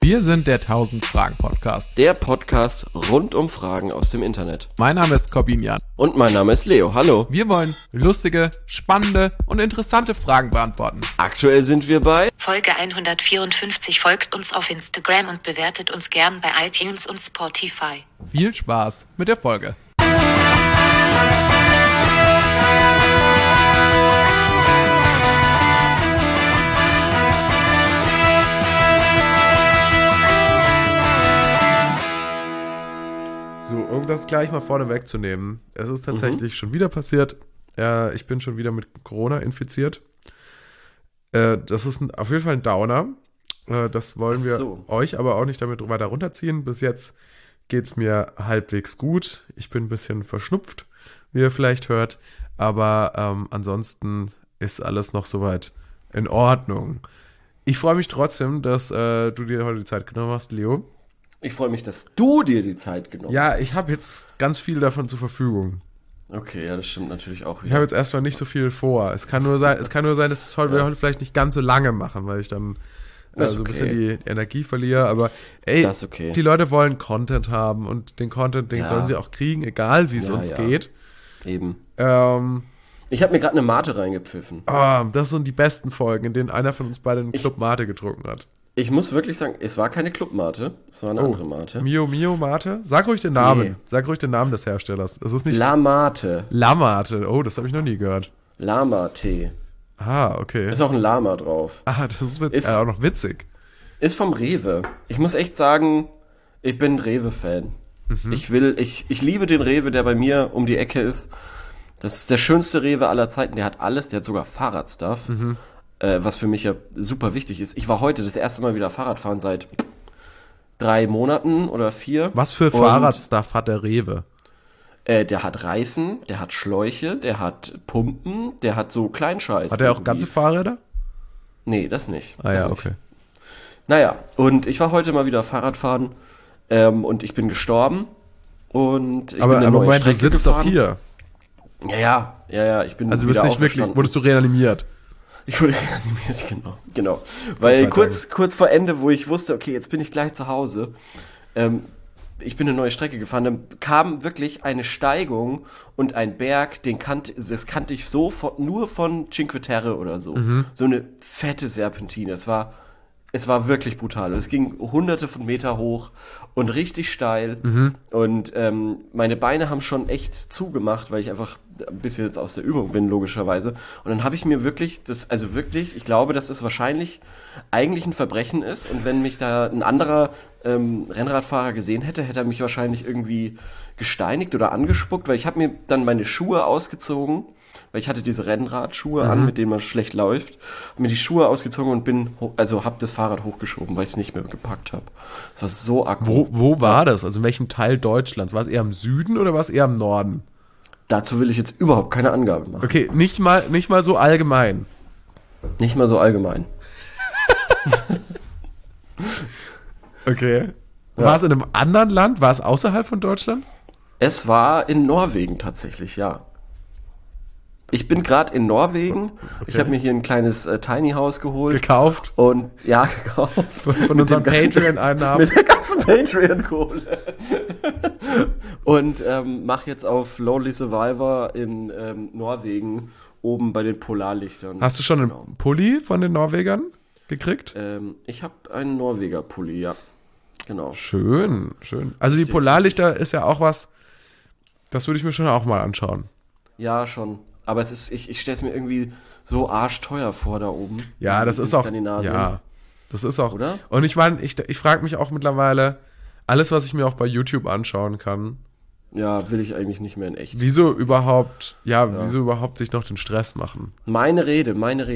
Wir sind der 1000-Fragen-Podcast. Der Podcast rund um Fragen aus dem Internet. Mein Name ist Corbinian. Und mein Name ist Leo. Hallo. Wir wollen lustige, spannende und interessante Fragen beantworten. Aktuell sind wir bei Folge 154. Folgt uns auf Instagram und bewertet uns gern bei iTunes und Spotify. Viel Spaß mit der Folge. So, um das gleich mal vorne wegzunehmen. Es ist tatsächlich schon wieder passiert. Ich bin schon wieder mit Corona infiziert. Das ist auf jeden Fall ein Downer. Das wollen wir euch aber auch nicht damit weiter runterziehen. Bis jetzt geht es mir halbwegs gut. Ich bin ein bisschen verschnupft, wie ihr vielleicht hört. Aber ansonsten ist alles noch soweit in Ordnung. Ich freue mich trotzdem, dass du dir heute die Zeit genommen hast, Leo. Ich freue mich, dass du dir die Zeit genommen hast. Ja, ich habe jetzt ganz viel davon zur Verfügung. Okay, ja, das stimmt natürlich auch wieder. Ich habe jetzt erstmal nicht so viel vor. Es kann nur sein, dass wir heute vielleicht nicht ganz so lange machen, weil ich dann so ein bisschen die Energie verliere. Aber ey, die Leute wollen Content haben und den Content, den sollen sie auch kriegen, egal wie es uns geht. Eben. Ich habe mir gerade eine Mate reingepfiffen. Das sind die besten Folgen, in denen einer von uns beide einen Club Mate getrunken hat. Ich muss wirklich sagen, es war keine Club-Mate, es war eine andere Mate. Mio Mate? Sag ruhig den Namen. Nee. Sag ruhig den Namen des Herstellers. Es ist nicht La Mate. La Mate. Oh, das habe ich noch nie gehört. Lama-Tee. Okay. Ist auch ein Lama drauf. Das ist auch noch witzig. Ist vom Rewe. Ich muss echt sagen, ich bin Rewe-Fan. Mhm. Ich liebe den Rewe, der bei mir um die Ecke ist. Das ist der schönste Rewe aller Zeiten. Der hat alles, der hat sogar Fahrradstuff. Mhm. Was für mich ja super wichtig ist. Ich war heute das erste Mal wieder Fahrradfahren seit 3 Monaten oder 4. Was für Fahrradstuff hat der Rewe? Der hat Reifen, der hat Schläuche, der hat Pumpen, der hat so Kleinscheiß. Hat der auch ganze Fahrräder? Nee, das nicht. Okay. Naja, und ich war heute mal wieder Fahrradfahren und ich bin gestorben und ich bin eine neue Moment, Strecke du sitzt gefahren. Doch hier. Ja, ich bin also du bist nicht wirklich, wurdest du reanimiert? Ich wurde reanimiert, genau. Weil kurz vor Ende, wo ich wusste, okay, jetzt bin ich gleich zu Hause, ich bin eine neue Strecke gefahren, dann kam wirklich eine Steigung und ein Berg, das kannte ich nur von Cinque Terre oder so. Mhm. So eine fette Serpentine, es war wirklich brutal. Es ging hunderte von Meter hoch und richtig steil. Mhm. Und meine Beine haben schon echt zugemacht, weil ich einfach ein bisschen jetzt aus der Übung bin, logischerweise. Und dann habe ich mir wirklich, ich glaube, dass es wahrscheinlich eigentlich ein Verbrechen ist. Und wenn mich da ein anderer Rennradfahrer gesehen hätte, hätte er mich wahrscheinlich irgendwie gesteinigt oder angespuckt, weil ich habe mir dann meine Schuhe ausgezogen, weil ich hatte diese Rennradschuhe an, mit denen man schlecht läuft, habe mir die Schuhe ausgezogen und habe das Fahrrad hochgeschoben, weil ich es nicht mehr gepackt habe. Das war so akku. Wo war das? Also in welchem Teil Deutschlands? War es eher im Süden oder war es eher im Norden? Dazu will ich jetzt überhaupt keine Angabe machen. Okay, nicht mal so allgemein. Nicht mal so allgemein. Okay. Ja. War es in einem anderen Land? War es außerhalb von Deutschland? Es war in Norwegen tatsächlich, ja. Ich bin gerade in Norwegen. Okay. Ich habe mir hier ein kleines Tiny House geholt. Gekauft? Gekauft. Von unseren Patreon-Einnahmen. Mit der ganzen Patreon-Kohle. Und mache jetzt auf Lonely Survivor in Norwegen oben bei den Polarlichtern. Hast du schon einen Pulli von den Norwegern gekriegt? Ich habe einen Norweger-Pulli, ja. Genau. Schön. Also die Polarlichter ist ja auch was, das würde ich mir schon auch mal anschauen. Ja, schon. Aber ich stelle es mir irgendwie so arschteuer vor da oben. Ja, das ist auch. Das ist auch. Oder? Und ich meine, ich frage mich auch mittlerweile, alles, was ich mir auch bei YouTube anschauen kann. Ja, will ich eigentlich nicht mehr in echt. Wieso überhaupt sich noch den Stress machen? Meine Rede.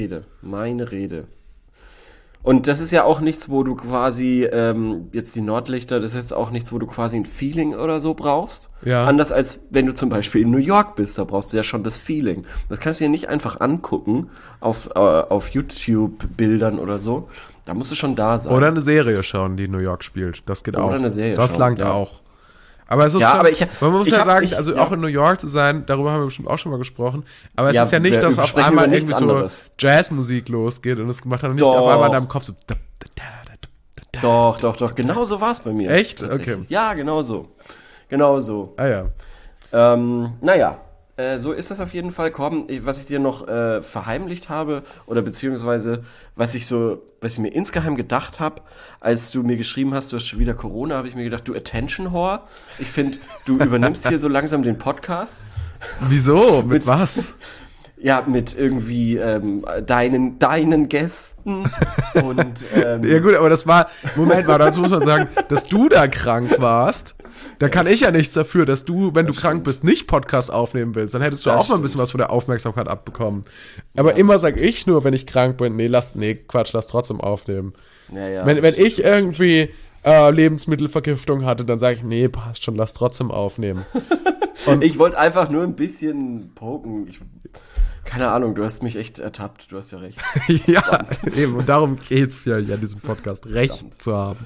Und das ist ja auch nichts, wo du quasi, jetzt die Nordlichter, das ist jetzt auch nichts, wo du quasi ein Feeling oder so brauchst. Ja. Anders als wenn du zum Beispiel in New York bist, da brauchst du ja schon das Feeling. Das kannst du dir nicht einfach angucken auf YouTube-Bildern oder so. Da musst du schon da sein. Oder eine Serie schauen, die in New York spielt. Das geht auch. Oder eine Serie das schauen, langt auch. Aber es ist ja, schon, aber man muss ja sagen, auch in New York zu sein, darüber haben wir bestimmt auch schon mal gesprochen, aber es ist ja nicht, dass auf einmal irgendwie so Jazzmusik losgeht und es macht dann nicht auf einmal in deinem Kopf so Doch. Genau so war es bei mir. Echt? Okay. Ja, genau so. Genau so. Ah ja. Naja, so ist das auf jeden Fall. Komm, was ich dir noch verheimlicht habe, oder beziehungsweise was ich mir insgeheim gedacht habe, als du mir geschrieben hast, du hast schon wieder Corona, habe ich mir gedacht, du Attention Whore. Ich finde, du übernimmst hier so langsam den Podcast. Wieso? Mit was? Ja, mit irgendwie deinen Gästen und ja gut, aber das war, Moment mal, dazu muss man sagen, dass du da krank warst, da kann ich ja nichts dafür, dass du, wenn du krank bist, nicht Podcast aufnehmen willst, dann hättest du auch mal ein bisschen was von der Aufmerksamkeit abbekommen. Aber immer sag ich nur, wenn ich krank bin, lass trotzdem aufnehmen. Ja. Wenn ich irgendwie Lebensmittelvergiftung hatte, dann sage ich, nee, passt schon, lass trotzdem aufnehmen. Und ich wollte einfach nur ein bisschen poken. Keine Ahnung, du hast mich echt ertappt, du hast ja recht. Ja, eben, und darum geht's ja in diesem Podcast, Recht zu haben.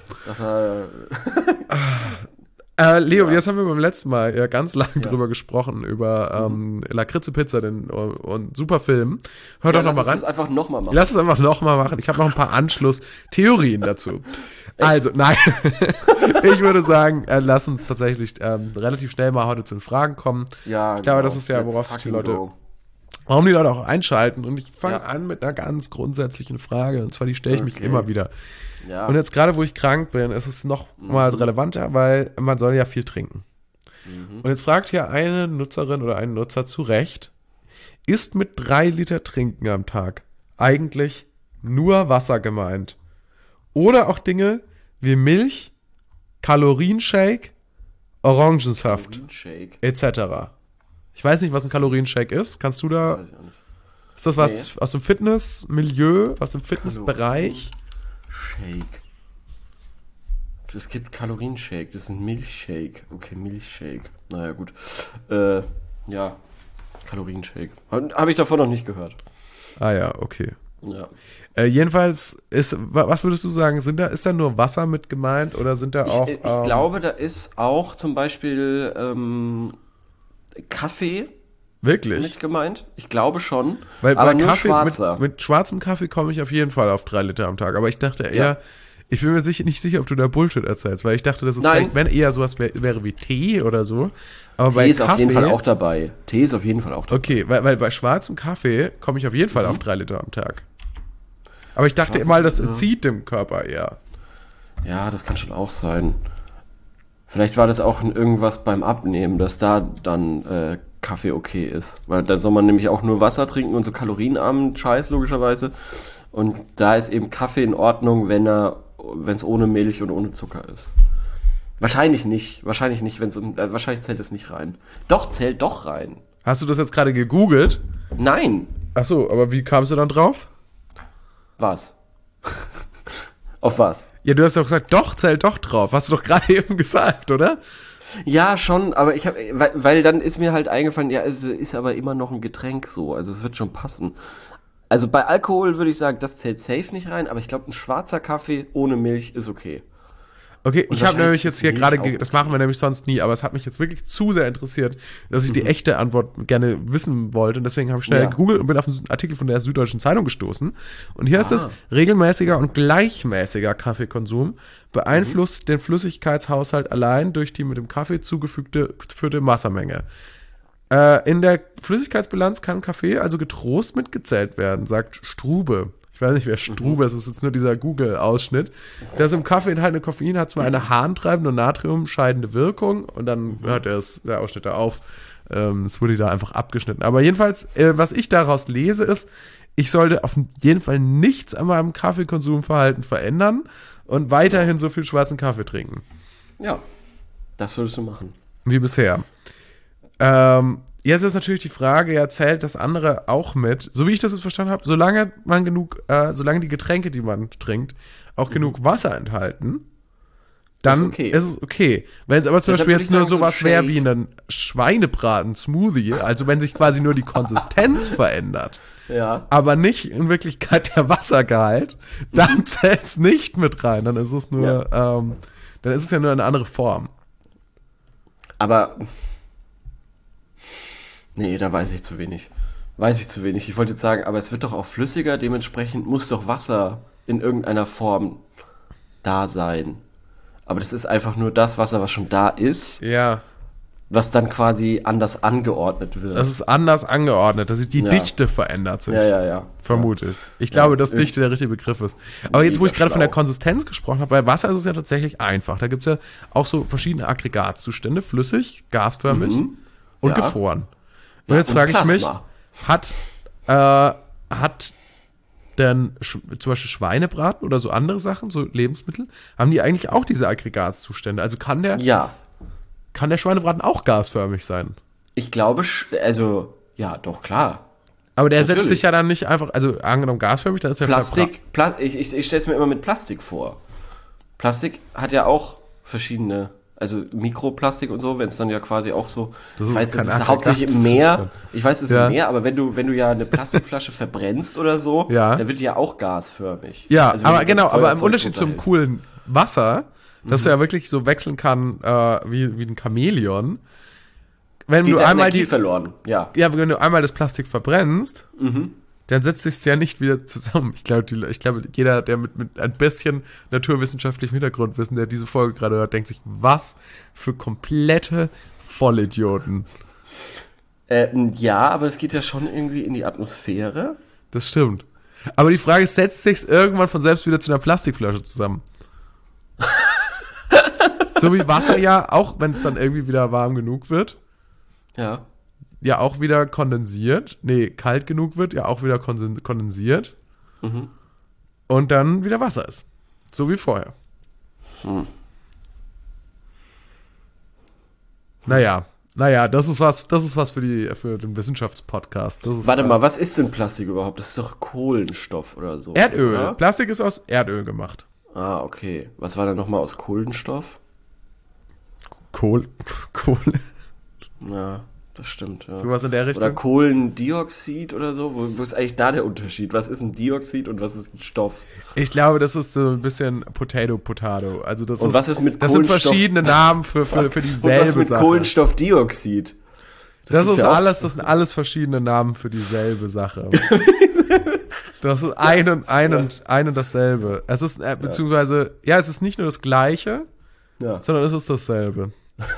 Leo, jetzt haben wir beim letzten Mal ja ganz lange drüber gesprochen, über Lakritze-Pizza und super Film. Hör doch nochmal rein. Lass es einfach nochmal machen. Lass es einfach nochmal machen. Ich habe noch ein paar Anschlusstheorien dazu. Also, nein. Ich würde sagen, lass uns tatsächlich relativ schnell mal heute zu den Fragen kommen. Ja, ich glaube, das ist ja, worauf sich die Leute... Warum die Leute auch einschalten. Und ich fange an mit einer ganz grundsätzlichen Frage. Und zwar, die stelle ich mich immer wieder. Ja. Und jetzt gerade, wo ich krank bin, ist es noch mal relevanter, weil man soll ja viel trinken. Und jetzt fragt hier eine Nutzerin oder ein Nutzer zu Recht, ist mit 3 Liter Trinken am Tag eigentlich nur Wasser gemeint? Oder auch Dinge wie Milch, Kalorienshake, Orangensaft, etc.? Ich weiß nicht, was ein Kalorienshake ist. Kannst du da... Weiß ich auch nicht. Ist das was aus dem Fitnessmilieu, aus dem Fitnessbereich? Shake. Es gibt Kalorienshake, das ist ein Milchshake. Okay, Milchshake. Naja, gut. Ja, Kalorienshake. Habe ich davon noch nicht gehört. Ah ja, okay. Ja. Jedenfalls was würdest du sagen, ist da nur Wasser mit gemeint oder sind da auch... Ich glaube, da ist auch zum Beispiel Kaffee wirklich mit gemeint. Ich glaube schon. Weil aber bei nur Kaffee, schwarzer. mit schwarzem Kaffee komme ich auf jeden Fall auf 3 Liter am Tag. Aber ich dachte eher, ich bin mir nicht sicher, ob du da Bullshit erzählst, weil ich dachte, das ist vielleicht, wenn eher sowas wäre wie Tee oder so. Aber Tee ist Kaffee, auf jeden Fall auch dabei. Tee ist auf jeden Fall auch dabei. Okay, weil bei schwarzem Kaffee komme ich auf jeden Fall auf 3 Liter am Tag. Aber ich dachte mal, das zieht dem Körper eher. Ja, das kann schon auch sein. Vielleicht war das auch irgendwas beim Abnehmen, dass da dann Kaffee okay ist. Weil da soll man nämlich auch nur Wasser trinken und so kalorienarmen Scheiß logischerweise. Und da ist eben Kaffee in Ordnung, wenn es ohne Milch und ohne Zucker ist. Wahrscheinlich nicht, wahrscheinlich zählt es nicht rein. Doch, zählt doch rein. Hast du das jetzt gerade gegoogelt? Nein. Ach so, aber wie kamst du dann drauf? Was? Auf was? Ja, du hast doch gesagt, doch, zählt doch drauf. Hast du doch gerade eben gesagt, oder? Ja, schon, aber weil dann ist mir halt eingefallen, ja, es ist aber immer noch ein Getränk so, also es wird schon passen. Also bei Alkohol würde ich sagen, das zählt safe nicht rein, aber ich glaube, ein schwarzer Kaffee ohne Milch ist okay. Okay, ich habe nämlich jetzt hier gerade, das machen wir nämlich sonst nie, aber es hat mich jetzt wirklich zu sehr interessiert, dass ich die echte Antwort gerne wissen wollte und deswegen habe ich schnell gegoogelt und bin auf einen Artikel von der Süddeutschen Zeitung gestoßen und hier ist es, regelmäßiger und gleichmäßiger Kaffeekonsum beeinflusst den Flüssigkeitshaushalt allein durch die mit dem Kaffee zugeführte Wassermenge. In der Flüssigkeitsbilanz kann Kaffee also getrost mitgezählt werden, sagt Strube. Ich weiß nicht, wer Strube ist, das ist jetzt nur dieser Google-Ausschnitt. Das im Kaffee enthaltene Koffein hat zwar eine harntreibende und natriumscheidende Wirkung und dann hört der Ausschnitt da auf. Es wurde da einfach abgeschnitten. Aber jedenfalls, was ich daraus lese, ist, ich sollte auf jeden Fall nichts an meinem Kaffeekonsumverhalten verändern und weiterhin so viel schwarzen Kaffee trinken. Ja, das solltest du machen. Wie bisher. Jetzt ist natürlich die Frage, zählt das andere auch mit? So wie ich das jetzt verstanden habe, solange die Getränke, die man trinkt, auch genug Wasser enthalten, dann ist es okay. Wenn es aber zum Beispiel jetzt nur sowas wäre wie ein Schweinebraten-Smoothie, also wenn sich quasi nur die Konsistenz verändert, aber nicht in Wirklichkeit der Wassergehalt, dann zählt es nicht mit rein. Dann ist es nur, dann ist es ja nur eine andere Form. Aber nee, da weiß ich zu wenig. Ich wollte jetzt sagen, aber es wird doch auch flüssiger, dementsprechend muss doch Wasser in irgendeiner Form da sein. Aber das ist einfach nur das Wasser, was schon da ist, Ja, was dann quasi anders angeordnet wird. das ist anders angeordnet, dass die Dichte verändert sich. Ja. Vermute ich. Ich glaube, dass Dichte der richtige Begriff ist. Aber jetzt, wo ich Mega gerade von der schlau. Konsistenz gesprochen habe, bei Wasser ist es ja tatsächlich einfach. Da gibt es ja auch so verschiedene Aggregatzustände, flüssig, gasförmig und Ja. gefroren. Und Ja, jetzt und frage ich mich, Plasma. hat denn zum Beispiel Schweinebraten oder so andere Sachen, so Lebensmittel, haben die eigentlich auch diese Aggregatzustände? Also kann der Schweinebraten auch gasförmig sein? Ich glaube, also, ja, doch, klar. Aber der setzt Natürlich. sich ja dann nicht einfach, also angenommen gasförmig, dann ist ja Ich stelle es mir immer mit Plastik vor. Plastik hat ja auch verschiedene, also Mikroplastik und so, wenn es dann ja quasi auch so, Das ich ist weiß, kein es ist hauptsächlich im Meer, ich weiß, es ist Ja. im Meer, aber wenn du ja eine Plastikflasche verbrennst oder so, Ja. dann wird die ja auch gasförmig. Ja, Also wenn aber du genau, das aber im Feuerzeug Unterschied zum runterhältst. coolen Wasser, das ja wirklich so wechseln kann wie ein Chamäleon, wenn Geht du der einmal Energie verloren, ja. ja, wenn du einmal das Plastik verbrennst, dann setzt sich es ja nicht wieder zusammen. Ich glaube, jeder, der mit ein bisschen naturwissenschaftlichem Hintergrundwissen, der diese Folge gerade hört, denkt sich, was für komplette Vollidioten. Ja, aber es geht ja schon irgendwie in die Atmosphäre. Das stimmt. Aber die Frage ist, setzt sich irgendwann von selbst wieder zu einer Plastikflasche zusammen? So wie Wasser ja, auch wenn es dann irgendwie wieder warm genug wird, Ja. ja auch wieder kondensiert. Nee, kalt genug wird, ja auch wieder kondensiert. Und dann wieder Wasser ist. So wie vorher. Naja, das ist was für den Wissenschaftspodcast. Das ist, Warte mal, was ist denn Plastik überhaupt? Das ist doch Kohlenstoff oder so. Erdöl. Oder? Plastik ist aus Erdöl gemacht. Ah, okay. Was war da nochmal aus Kohlenstoff? Kohle. Ja, das stimmt. Ja. Sowas in der Richtung. Oder Kohlendioxid oder so. Wo ist eigentlich da der Unterschied? Was ist ein Dioxid und was ist ein Stoff? Ich glaube, das ist so ein bisschen Potato. Also das Und was ist mit das sind Kohlenstoff? verschiedene Namen für Und dieselbe was mit Sache. Kohlenstoffdioxid? Das gibt's ist ja auch. alles, das sind alles verschiedene Namen für dieselbe Sache. Das ist ein und dasselbe. Es ist, beziehungsweise, ja, es ist nicht nur das Gleiche, Ja, sondern es ist dasselbe.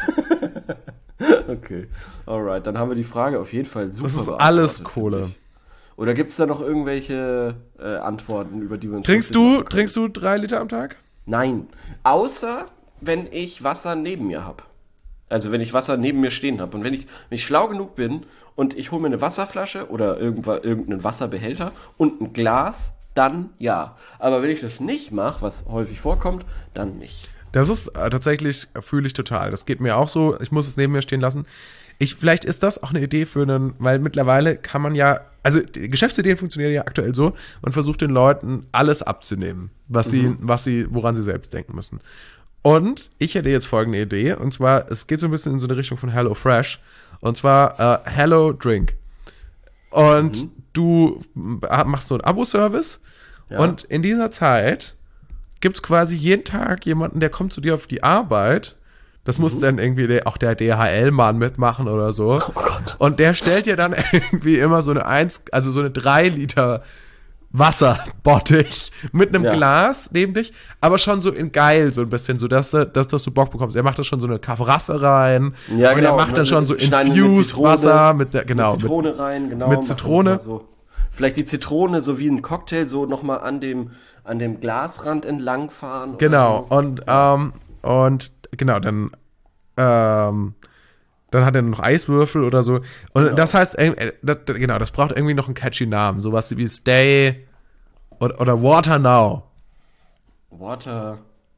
okay. Alright, dann haben wir die Frage auf jeden Fall super Das ist beantwortet, alles finde Kohle. ich. Oder gibt's da noch irgendwelche Antworten, über die wir uns Trinkst lustig machen können? trinkst du 3 Liter am Tag? Nein. Außer, wenn ich Wasser neben mir habe. Also wenn ich Wasser neben mir stehen habe. Und wenn ich schlau genug bin und ich hole mir eine Wasserflasche oder irgendeinen Wasserbehälter und ein Glas, dann ja. Aber wenn ich das nicht mache, was häufig vorkommt, dann nicht. Das ist tatsächlich, fühle ich total. Das geht mir auch so. Ich muss es neben mir stehen lassen. Vielleicht ist das auch eine Idee für weil mittlerweile kann man ja, also die Geschäftsideen funktionieren ja aktuell so, man versucht den Leuten alles abzunehmen, woran sie selbst denken müssen. Und ich hätte jetzt folgende Idee, und zwar, es geht so ein bisschen in so eine Richtung von Hello Fresh, und zwar Hello Drink. Und du machst so einen Abo-Service, Ja. und in dieser Zeit gibt's quasi jeden Tag jemanden, der kommt zu dir auf die Arbeit. Das muss dann irgendwie auch der DHL-Mann mitmachen oder so. Oh Gott. Und der stellt dir dann irgendwie immer so eine 3 Liter Wasserbottich mit einem Ja. Glas neben dich, aber schon so in geil, so ein bisschen, so dass du Bock bekommst. Er macht da schon so eine Karaffe rein. Ja, und genau. er macht dann schon so Schneiden mit infused Zitrone, Wasser Mit Zitrone rein, genau. mit machen Zitrone. wir mal So. Vielleicht die Zitrone so wie ein Cocktail so nochmal an dem Glasrand entlangfahren. Genau, Oder so. und genau, dann hat er noch Eiswürfel oder so. Und Genau. das heißt, das braucht irgendwie noch einen catchy Namen. Sowas wie Stay oder Water Now. Water.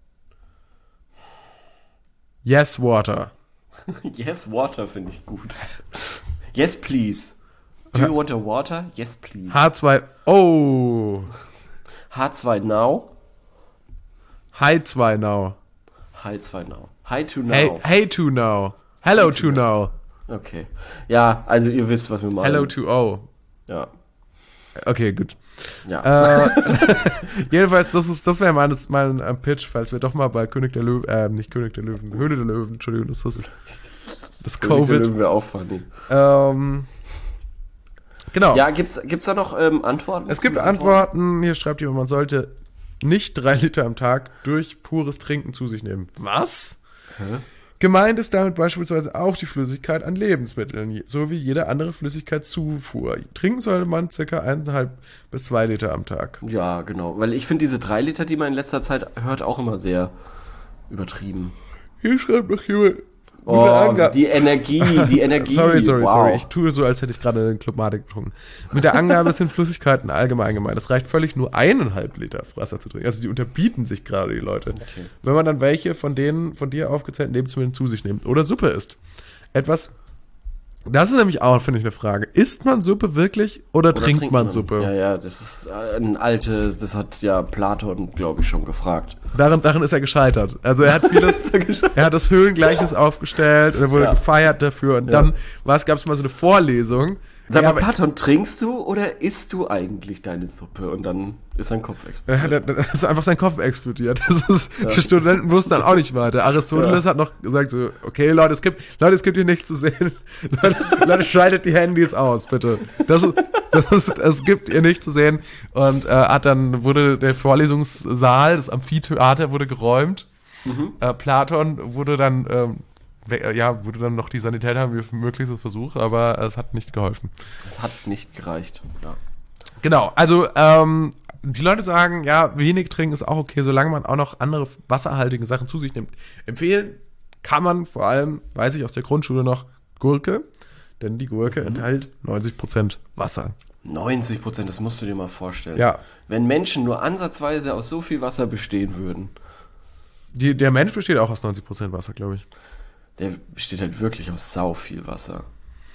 Yes, Water. Yes, water finde ich gut. Yes, please. Do you want a water? Yes, please. H2, oh, H2 now. Hi 2 Now. H2 now. Hi to now. Hey to Now. Hello to Now. Okay. Ja, also ihr wisst, was wir meinen. Hello to O. Ja. Okay, gut. Ja. Jedenfalls, das wäre mein Pitch, falls wir doch mal bei König der Löwen, nicht König der Löwen, Höhle der Löwen, Entschuldigung, das ist das Covid. Irgendwie auch funny. Genau. Ja, gibt's da noch Antworten? Es gibt Antworten. Hier schreibt jemand, man sollte nicht 3 Liter am Tag durch pures Trinken zu sich nehmen. Was? Hä? Gemeint ist damit beispielsweise auch die Flüssigkeit an Lebensmitteln, so wie jede andere Flüssigkeitszufuhr. Trinken sollte man ca. 1,5 bis 2 Liter am Tag. Ja, genau. Weil ich finde diese 3 Liter, die man in letzter Zeit hört, auch immer sehr übertrieben. Hier schreibt noch jemand. Oh, die Energie. Sorry. Ich tue so, als hätte ich gerade einen Club Mate getrunken. Mit der Angabe sind Flüssigkeiten allgemein gemeint. Es reicht völlig, nur 1,5 Liter Wasser zu trinken. Also die unterbieten sich gerade, die Leute. Okay. Wenn man dann welche von den von dir aufgezählten Lebensmitteln zu sich nimmt oder Suppe isst. Das ist nämlich auch, finde ich, eine Frage. Isst man Suppe wirklich oder trinkt man Suppe? Ja, das ist das hat ja Platon, glaube ich, schon gefragt. Darin ist er gescheitert. Also er hat er hat das Höhlengleichnis aufgestellt und er wurde gefeiert dafür. Und dann gab es mal so eine Vorlesung. Sag mal, Platon, trinkst du oder isst du eigentlich deine Suppe? Und dann ist sein Kopf explodiert. Das ist einfach sein Kopf explodiert. Die Studenten wussten dann auch nicht weiter. Aristoteles hat noch gesagt so, okay, Leute, es gibt hier nichts zu sehen. Leute, schaltet die Handys aus, bitte. Es gibt hier nichts zu sehen. Und wurde der Vorlesungssaal, das Amphitheater wurde geräumt. Platon wurde dann noch die Sanitäter haben wir möglichstes versucht, aber es hat nicht geholfen. Es hat nicht gereicht, ja. Genau, also die Leute sagen, ja, wenig trinken ist auch okay, solange man auch noch andere wasserhaltige Sachen zu sich nimmt. Empfehlen kann man vor allem, weiß ich aus der Grundschule noch, Gurke, denn die Gurke enthält 90% Wasser. 90%, das musst du dir mal vorstellen. Ja. Wenn Menschen nur ansatzweise aus so viel Wasser bestehen würden. Der Mensch besteht auch aus 90% Wasser, glaube ich. Der besteht halt wirklich aus sau viel Wasser.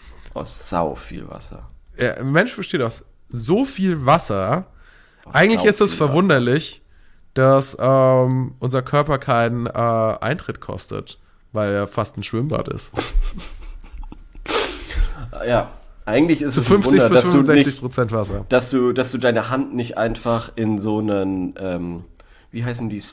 Der Mensch besteht aus so viel Wasser. Eigentlich ist es verwunderlich, dass unser Körper keinen Eintritt kostet, weil er fast ein Schwimmbad ist. Ja, eigentlich ist zu es 50 ein Wunder, bis 65% Wasser. Dass du deine Hand nicht einfach in so einen, wie heißen die,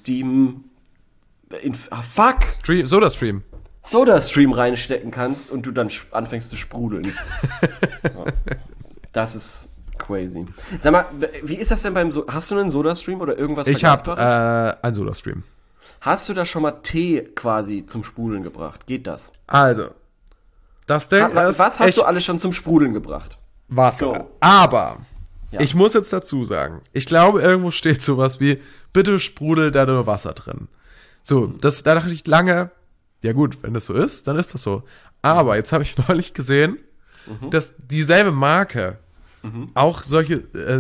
Soda-Stream reinstecken kannst und du dann anfängst zu sprudeln. Ja. Das ist crazy. Sag mal, wie ist das denn hast du einen Soda-Stream oder irgendwas Vergleichbares? Ich habe einen Soda-Stream. Hast du da schon mal Tee quasi zum Sprudeln gebracht? Geht das? Also, das Ding ist... Was hast du alles schon zum Sprudeln gebracht? Wasser. So. Aber, ich muss jetzt dazu sagen, ich glaube, irgendwo steht sowas wie, bitte sprudel da nur Wasser drin. So, da dachte ich lange... Ja gut, wenn das so ist, dann ist das so. Aber jetzt habe ich neulich gesehen, dass dieselbe Marke auch solche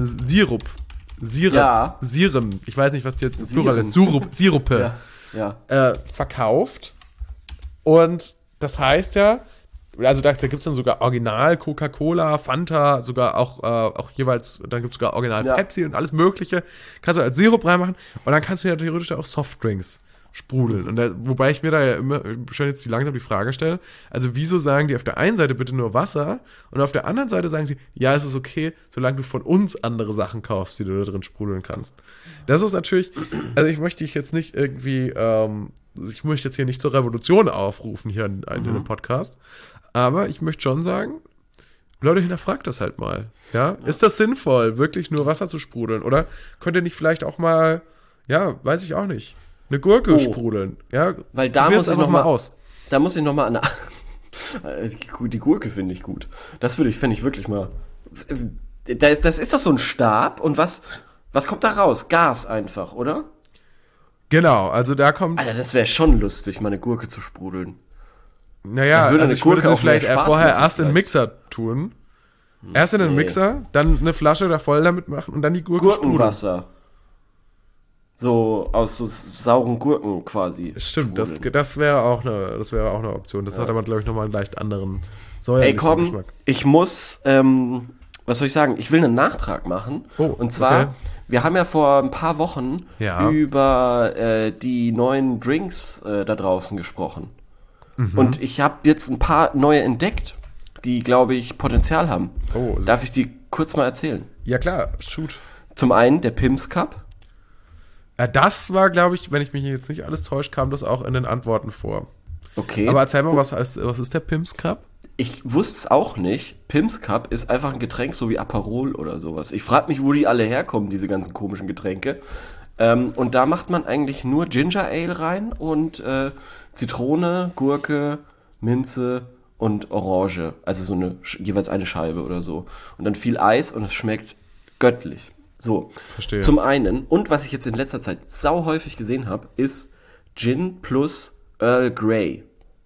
Siren, ich weiß nicht, was die Plural ist, Sirupe verkauft. Und das heißt ja, also da gibt es dann sogar Original Coca-Cola, Fanta, sogar auch jeweils, dann gibt es sogar Original Pepsi und alles Mögliche. Kannst du als Sirup reinmachen und dann kannst du ja theoretisch auch Softdrinks sprudeln. Und wobei ich mir da ja immer schon jetzt langsam die Frage stelle, also wieso sagen die auf der einen Seite bitte nur Wasser und auf der anderen Seite sagen sie, ja, es ist okay, solange du von uns andere Sachen kaufst, die du da drin sprudeln kannst. Das ist natürlich, also ich möchte dich jetzt nicht irgendwie, ich möchte jetzt hier nicht zur Revolution aufrufen hier in dem Podcast, aber ich möchte schon sagen, Leute, hinterfragt das halt mal. Ja? Ist das sinnvoll, wirklich nur Wasser zu sprudeln? Oder könnt ihr nicht vielleicht auch mal, ja, weiß ich auch nicht, eine Gurke sprudeln, ja, weil da muss ich noch mal aus. Da muss ich noch mal die Gurke finde ich gut. Fände ich wirklich mal. Das ist doch so ein Stab und was kommt da raus? Gas einfach, oder? Genau, also da kommt. Alter, das wäre schon lustig, mal eine Gurke zu sprudeln. Naja, also ich würde sie vielleicht vorher erst in den Mixer tun. Erst in den Mixer, dann eine Flasche da voll damit machen und dann die Gurke Gurkenwasser. So aus so sauren Gurken quasi. Stimmt, das wäre auch eine Option. Das hat aber, glaube ich, nochmal einen leicht anderen säuerlichen Geschmack. Ich muss, was soll ich sagen? Ich will einen Nachtrag machen. Und zwar, wir haben ja vor ein paar Wochen über die neuen Drinks da draußen gesprochen. Und ich habe jetzt ein paar neue entdeckt, die, glaube ich, Potenzial haben. Darf ich die kurz mal erzählen? Ja klar, shoot. Zum einen der Pim's Cup. Ja, das war, glaube ich, wenn ich mich jetzt nicht alles täusche, kam das auch in den Antworten vor. Okay. Aber erzähl mal, was ist der Pim's Cup? Ich wusste es auch nicht. Pim's Cup ist einfach ein Getränk, so wie Aperol oder sowas. Ich frage mich, wo die alle herkommen, diese ganzen komischen Getränke. Und da macht man eigentlich nur Ginger Ale rein und Zitrone, Gurke, Minze und Orange. Also jeweils eine Scheibe oder so. Und dann viel Eis und es schmeckt göttlich. So, Verstehe. Zum einen, und was ich jetzt in letzter Zeit sau häufig gesehen habe, ist Gin plus Earl Grey.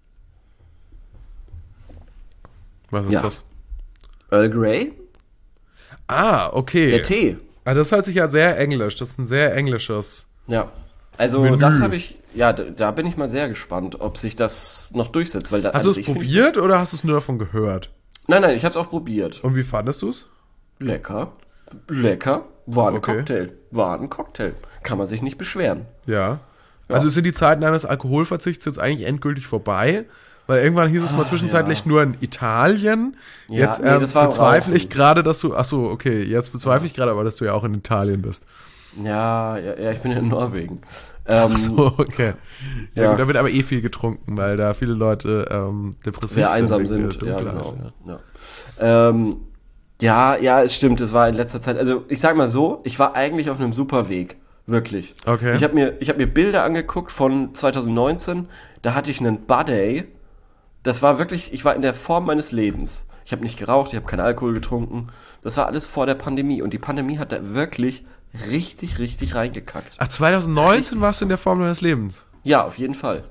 Was ist das? Earl Grey? Ah, okay. Der Tee. Also das hört sich ja sehr englisch. Das ist ein sehr englisches. Ja. Also Menü. das habe ich, da bin ich mal sehr gespannt, ob sich das noch durchsetzt. Weil Hast du es probiert oder hast du es nur davon gehört? Nein, ich habe es auch probiert. Und wie fandest du es? Lecker. War ein Cocktail. Kann man sich nicht beschweren. Ja. Also sind die Zeiten eines Alkoholverzichts jetzt eigentlich endgültig vorbei? Weil irgendwann hieß es mal zwischenzeitlich nur in Italien. Ja, Jetzt das war bezweifle ich gerade, dass du, jetzt bezweifle ich gerade aber, dass du ja auch in Italien bist. Ja, ich bin in Norwegen. Ach so, okay. Ja. Ja. Da wird aber viel getrunken, weil da viele Leute depressiv Sehr einsam wegen der sind. Ja, Dunkelheit, genau. Ja, es stimmt, es war in letzter Zeit, also ich sag mal so, ich war eigentlich auf einem super Weg. Wirklich. Okay. Ich hab mir Bilder angeguckt von 2019, da hatte ich einen Budday. Das war wirklich, ich war in der Form meines Lebens. Ich habe nicht geraucht, ich habe keinen Alkohol getrunken. Das war alles vor der Pandemie. Und die Pandemie hat da wirklich richtig, richtig reingekackt. Ach, 2019 warst du in der Form deines Lebens? Ja, auf jeden Fall.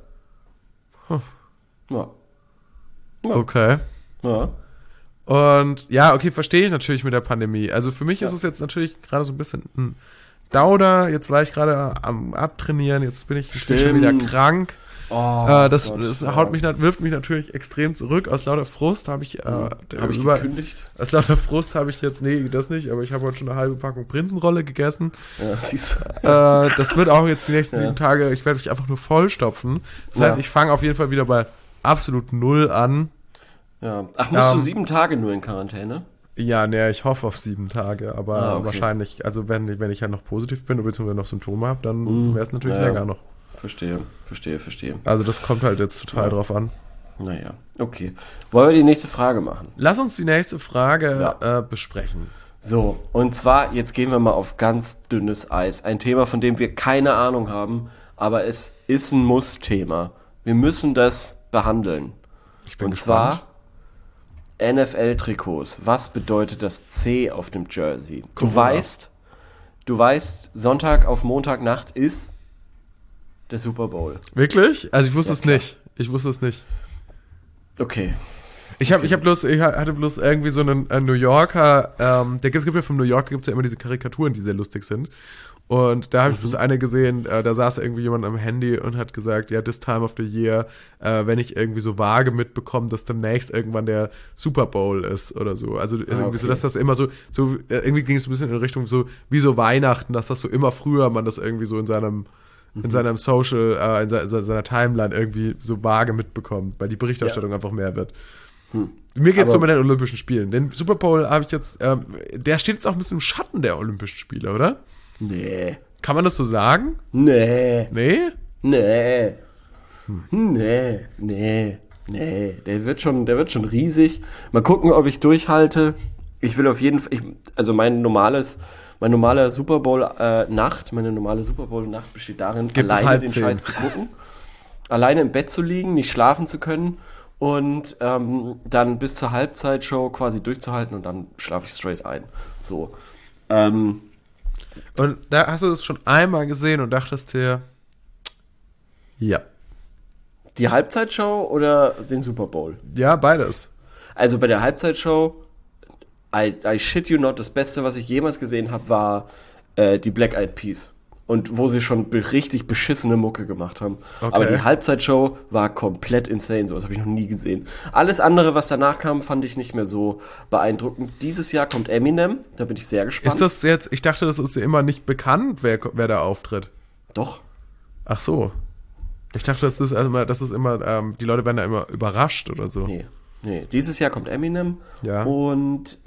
Ja. Okay. Ja. Und ja, okay, verstehe ich natürlich mit der Pandemie. Also für mich ist es jetzt natürlich gerade so ein bisschen ein Downer. Jetzt war ich gerade am Abtrainieren, jetzt bin ich schon wieder krank. Das wirft mich natürlich extrem zurück. Aus lauter Frust habe ich, gekündigt? Aus lauter Frust habe ich jetzt, nee, das nicht, aber ich habe heute schon eine halbe Packung Prinzenrolle gegessen. Ja, siehst du. Das wird auch jetzt die nächsten 7 Tage, ich werde mich einfach nur vollstopfen. Das heißt, ich fange auf jeden Fall wieder bei absolut 0 an. Ja. Ach, musst du 7 Tage nur in Quarantäne? Ja, ich hoffe auf 7 Tage, aber okay. Wahrscheinlich, also wenn ich halt noch positiv bin, beziehungsweise noch Symptome habe, dann wäre es natürlich länger noch. Verstehe. Also das kommt halt jetzt total drauf an. Naja, okay. Wollen wir die nächste Frage machen? Lass uns die nächste Frage besprechen. So, und zwar, jetzt gehen wir mal auf ganz dünnes Eis. Ein Thema, von dem wir keine Ahnung haben, aber es ist ein Muss-Thema. Wir müssen das behandeln. Ich bin gespannt. Und zwar NFL-Trikots. Was bedeutet das C auf dem Jersey? Du weißt, Sonntag auf Montagnacht ist der Super Bowl. Wirklich? Also ich wusste es nicht. Okay. Ich hatte bloß irgendwie so einen New Yorker, es gibt ja vom New Yorker gibt's ja immer diese Karikaturen, die sehr lustig sind. Und da habe ich bloß eine gesehen, da saß irgendwie jemand am Handy und hat gesagt, ja, this time of the year, wenn ich irgendwie so vage mitbekomme, dass demnächst irgendwann der Super Bowl ist oder so. Also irgendwie so, dass das immer so irgendwie ging es ein bisschen in Richtung so, wie so Weihnachten, dass das so immer früher man das irgendwie so in seinem Social, in seiner Timeline irgendwie so vage mitbekommt, weil die Berichterstattung einfach mehr wird. Mir geht's so mit den Olympischen Spielen. Den Super Bowl habe ich jetzt, der steht jetzt auch ein bisschen im Schatten der Olympischen Spiele, oder? Nee. Kann man das so sagen? Nee. Nee? Nee. Nee. Der wird schon riesig. Mal gucken, ob ich durchhalte. Ich will auf jeden Fall, also meine normale Super Bowl Nacht besteht darin, alleine den Scheiß zu gucken, alleine im Bett zu liegen, nicht schlafen zu können und dann bis zur Halbzeitshow quasi durchzuhalten und dann schlafe ich straight ein. So. Und da hast du es schon einmal gesehen und dachtest dir, ja. Die Halbzeitshow oder den Super Bowl? Ja, beides. Also bei der Halbzeitshow, I shit you not, das Beste, was ich jemals gesehen habe, war die Black Eyed Peas. Und wo sie schon richtig beschissene Mucke gemacht haben. Okay. Aber die Halbzeitshow war komplett insane, sowas habe ich noch nie gesehen. Alles andere, was danach kam, fand ich nicht mehr so beeindruckend. Dieses Jahr kommt Eminem, da bin ich sehr gespannt. Ist das jetzt, ich dachte, das ist ja immer nicht bekannt, wer da auftritt. Doch. Ach so. Ich dachte, das ist immer, die Leute werden da immer überrascht oder so. Nee, dieses Jahr kommt Eminem. Ja. Und,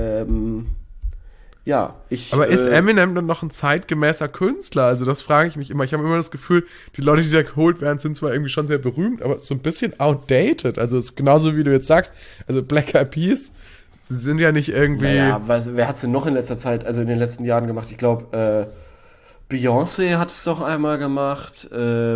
aber ist Eminem dann noch ein zeitgemäßer Künstler? Also das frage ich mich immer. Ich habe immer das Gefühl, die Leute, die da geholt werden, sind zwar irgendwie schon sehr berühmt, aber so ein bisschen outdated. Also es ist genauso, wie du jetzt sagst. Also Black Eyed Peas sind ja nicht irgendwie... Naja, wer hat's denn noch in letzter Zeit, also in den letzten Jahren gemacht? Ich glaube, Beyoncé hat es doch einmal gemacht.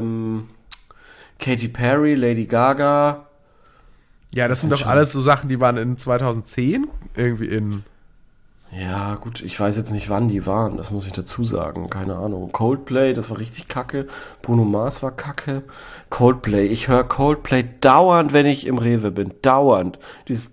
Katy Perry, Lady Gaga. Ja, das sind doch alles so Sachen, die waren in 2010 irgendwie in... Ja, gut, ich weiß jetzt nicht, wann die waren, das muss ich dazu sagen, keine Ahnung. Coldplay, das war richtig kacke. Bruno Mars war kacke. Coldplay, ich höre Coldplay dauernd, wenn ich im Rewe bin, dauernd. Dieses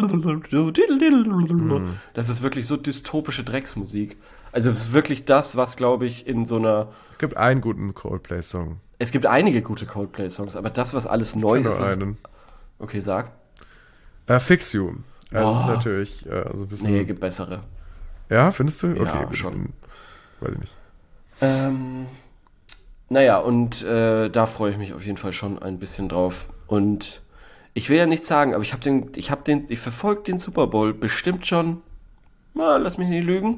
Das ist wirklich so dystopische Drecksmusik. Also es ist wirklich das, was, glaube ich, in so einer... Es gibt einen guten Coldplay-Song. Es gibt einige gute Coldplay-Songs, aber das, was alles neu ist... einen. Okay, sag. Fix You. Das ist natürlich so ein bisschen... Nee, gibt bessere. Ja, findest du? Okay, ja, schon. Weiß ich nicht. Naja, und da freue ich mich auf jeden Fall schon ein bisschen drauf. Und ich will ja nichts sagen, aber ich verfolge den Super Bowl bestimmt schon, lass mich nicht lügen,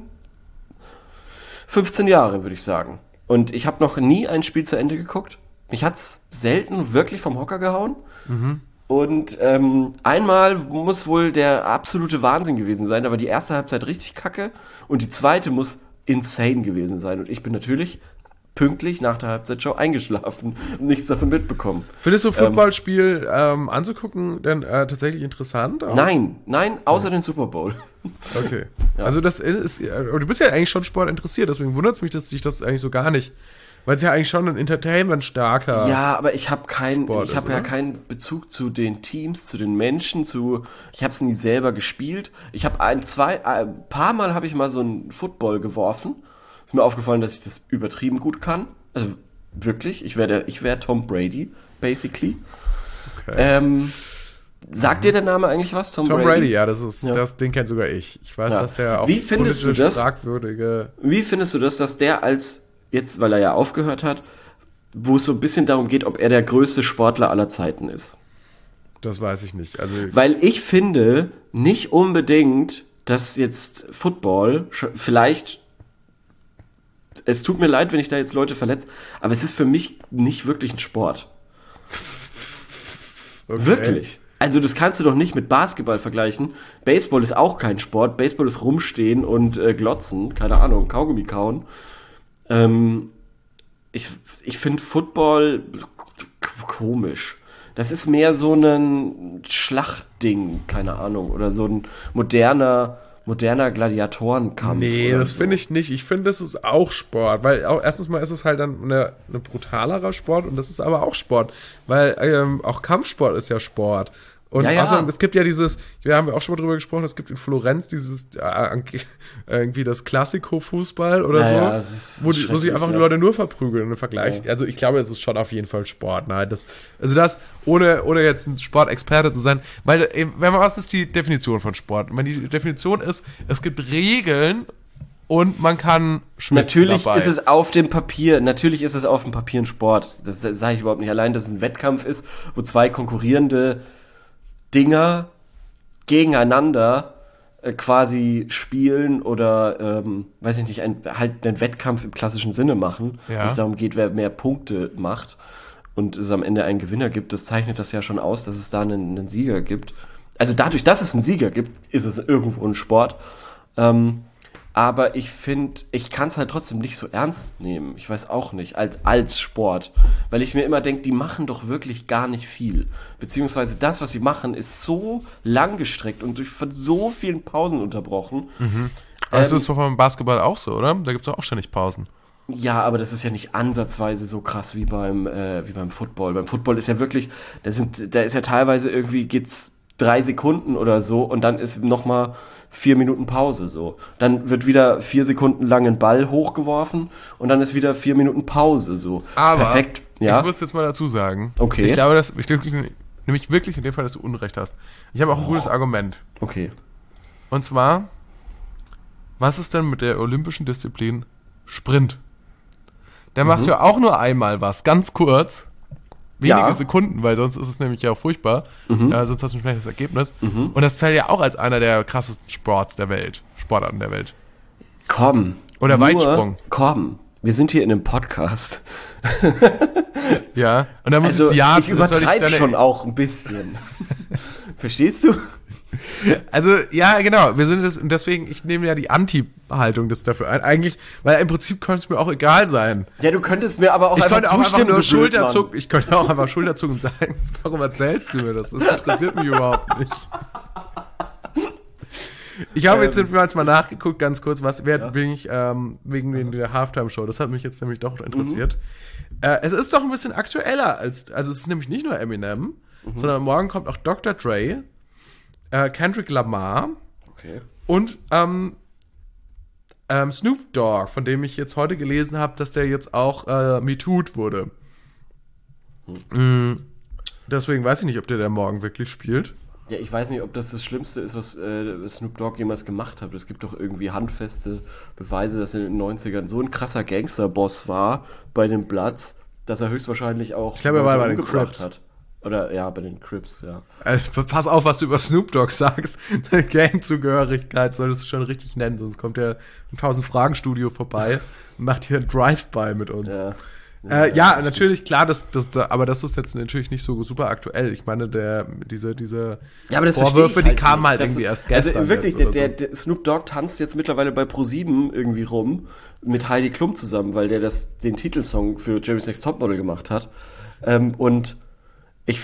15 Jahre, würde ich sagen. Und ich habe noch nie ein Spiel zu Ende geguckt. Mich hat's selten wirklich vom Hocker gehauen. Mhm. Und einmal muss wohl der absolute Wahnsinn gewesen sein. Da war die erste Halbzeit richtig kacke und die zweite muss insane gewesen sein. Und ich bin natürlich pünktlich nach der Halbzeitshow eingeschlafen und nichts davon mitbekommen. Findest du Footballspiel anzugucken denn tatsächlich interessant? Auch? Nein, außer den Super Bowl. Okay. Ja. Also das ist, du bist ja eigentlich schon Sport interessiert, deswegen wundert es mich, dass dich das eigentlich so gar nicht... Weil es ja eigentlich schon ein Entertainment-starker... Ja, aber ich habe ja keinen Bezug zu den Teams, zu den Menschen, ich habe es nie selber gespielt. Ich habe ein paar Mal habe ich mal so einen Football geworfen. Ist mir aufgefallen, dass ich das übertrieben gut kann. Also wirklich, ich wäre Tom Brady, basically. Okay. Sagt dir der Name eigentlich was, Tom Brady? Ja, den kennt sogar ich. Ich weiß, dass der auch politisch fragwürdige... Wie findest du das, dass der jetzt, weil er ja aufgehört hat, wo es so ein bisschen darum geht, ob er der größte Sportler aller Zeiten ist? Das weiß ich nicht. Also weil ich finde nicht unbedingt, dass jetzt Football vielleicht, es tut mir leid, wenn ich da jetzt Leute verletze, aber es ist für mich nicht wirklich ein Sport. Okay. Wirklich. Also das kannst du doch nicht mit Basketball vergleichen. Baseball ist auch kein Sport. Baseball ist rumstehen und glotzen, keine Ahnung, Kaugummi kauen. Ich finde Football komisch. Das ist mehr so ein Schlachtding, keine Ahnung, oder so ein moderner Gladiatorenkampf. Nee, das finde ich nicht. Ich finde, das ist auch Sport, weil erstens mal ist es halt dann eine brutalerer Sport und das ist aber auch Sport, weil auch Kampfsport ist ja Sport. Und außerdem, es gibt ja wir haben ja auch schon mal drüber gesprochen, es gibt in Florenz dieses irgendwie das Klassiko-Fußball oder so, wo sich einfach die Leute nur verprügeln im Vergleich. Ja. Also ich glaube, es ist schon auf jeden Fall Sport. Nein, ohne jetzt ein Sportexperte zu sein, weil, was ist die Definition von Sport? Ich meine, die Definition ist, es gibt Regeln und man kann schwitzen Natürlich dabei. ist es auf dem Papier ein Sport. Das sage ich überhaupt nicht. Allein, dass es ein Wettkampf ist, wo zwei konkurrierende Dinger gegeneinander quasi spielen oder, weiß ich nicht, einen Wettkampf im klassischen Sinne machen, wo es darum geht, wer mehr Punkte macht und es am Ende einen Gewinner gibt, das zeichnet das ja schon aus, dass es da einen Sieger gibt. Also dadurch, dass es einen Sieger gibt, ist es irgendwo ein Sport. Aber ich finde, ich kann es halt trotzdem nicht so ernst nehmen. Ich weiß auch nicht, als Sport. Weil ich mir immer denke, die machen doch wirklich gar nicht viel. Beziehungsweise das, was sie machen, ist so langgestreckt und von so vielen Pausen unterbrochen. Mhm. Aber das ist doch beim Basketball auch so, oder? Da gibt es auch ständig Pausen. Ja, aber das ist ja nicht ansatzweise so krass wie beim Football. Beim Football ist ja wirklich, da ist ja teilweise irgendwie geht's 3 Sekunden oder so und dann ist nochmal 4 Minuten Pause so. Dann wird wieder 4 Sekunden lang ein Ball hochgeworfen und dann ist wieder 4 Minuten Pause so. Aber perfekt, ja? Ich muss jetzt mal dazu sagen, okay. Ich glaube, nämlich wirklich in dem Fall, dass du Unrecht hast. Ich habe auch ein gutes Argument. Okay. Und zwar, was ist denn mit der olympischen Disziplin Sprint? Der macht ja auch nur einmal was, ganz kurz. Wenige Sekunden, weil sonst ist es nämlich ja auch furchtbar. Sonst hast du ein schlechtes Ergebnis. Und das zählt ja auch als einer der krassesten Sportarten der Welt. Komm. Oder Weitsprung. Komm. Wir sind hier in einem Podcast. Ja. Und dann muss ich übertreibe schon auch ein bisschen. Verstehst du? Also, ja, genau, wir sind das, und deswegen, ich nehme ja die Anti-Haltung das dafür ein. Eigentlich, weil im Prinzip könnte es mir auch egal sein. Ja, du könntest mir aber auch Ich könnte auch einfach nur du Schulterzucken, ich könnte auch einfach Schulterzucken sagen, warum erzählst du mir das? Das interessiert mich überhaupt nicht. Ich habe jetzt mal nachgeguckt, ganz kurz, wegen der Halftime-Show. Das hat mich jetzt nämlich doch interessiert. Es ist doch ein bisschen aktueller also es ist nämlich nicht nur Eminem, sondern morgen kommt auch Dr. Dre, Kendrick Lamar und Snoop Dogg, von dem ich jetzt heute gelesen habe, dass der jetzt auch MeToo'd wurde. Deswegen weiß ich nicht, ob der morgen wirklich spielt. Ja, ich weiß nicht, ob das Schlimmste ist, was Snoop Dogg jemals gemacht hat. Es gibt doch irgendwie handfeste Beweise, dass er in den 90ern so ein krasser Gangsterboss war bei den Bloods, dass er höchstwahrscheinlich auch... Ich glaube, er war bei den Crips. Hat. Oder, ja, bei den Crips, ja. Also, pass auf, was du über Snoop Dogg sagst. Deine Gangzugehörigkeit solltest du schon richtig nennen, sonst kommt der im 1000-Fragen-Studio vorbei und macht hier ein Drive-By mit uns. Ja, natürlich, klar, aber das ist jetzt natürlich nicht so super aktuell. Ich meine, diese aber das Vorwürfe, halt die kamen halt das irgendwie erst gestern. Also wirklich, der Snoop Dogg tanzt jetzt mittlerweile bei Pro7 irgendwie rum mit Heidi Klum zusammen, weil der den Titelsong für Jeremy's Next Topmodel gemacht hat. Und ich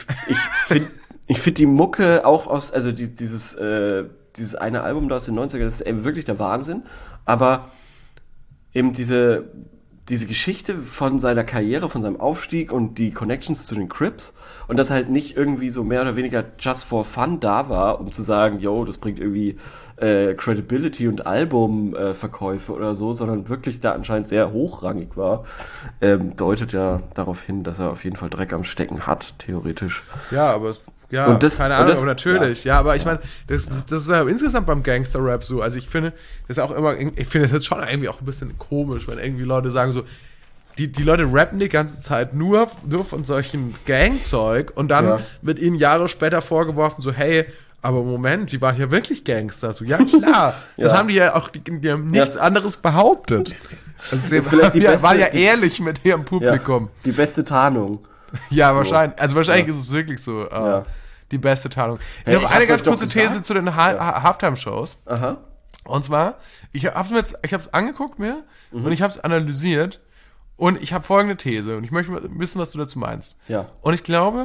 finde die Mucke auch also dieses eine Album da aus den 90ern, das ist eben wirklich der Wahnsinn. Aber eben diese Geschichte von seiner Karriere, von seinem Aufstieg und die Connections zu den Crips und das halt nicht irgendwie so mehr oder weniger just for fun da war, um zu sagen, yo, das bringt irgendwie Credibility und Albumverkäufe oder so, sondern wirklich da anscheinend sehr hochrangig war, deutet ja darauf hin, dass er auf jeden Fall Dreck am Stecken hat, theoretisch. Ja, aber keine Ahnung, aber natürlich. Ja, aber ich meine, das ist ja insgesamt beim Gangster-Rap so. Also ich finde das jetzt schon irgendwie auch ein bisschen komisch, wenn irgendwie Leute sagen so, die Leute rappen die ganze Zeit nur von solchen Gangzeug und dann wird ihnen Jahre später vorgeworfen so, hey, aber Moment, die waren ja wirklich Gangster. So, ja klar, das haben die ja auch, die haben nichts anderes behauptet. Also war ja ehrlich mit ihrem Publikum. Ja, die beste Tarnung. Ja, so. Wahrscheinlich ist es wirklich so. Die beste Tarnung. Hey, noch eine ganz kurze These zu den Halftime-Shows. Aha. Und zwar, ich habe es angeguckt mir und ich habe es analysiert und ich habe folgende These und ich möchte wissen, was du dazu meinst. Ja. Und ich glaube,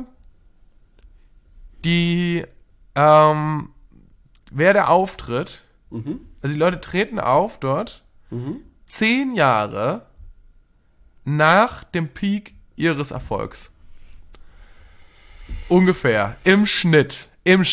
wer der auftritt, also die Leute treten auf dort 10 Jahre nach dem Peak ihres Erfolgs. Ungefähr. Im Schnitt.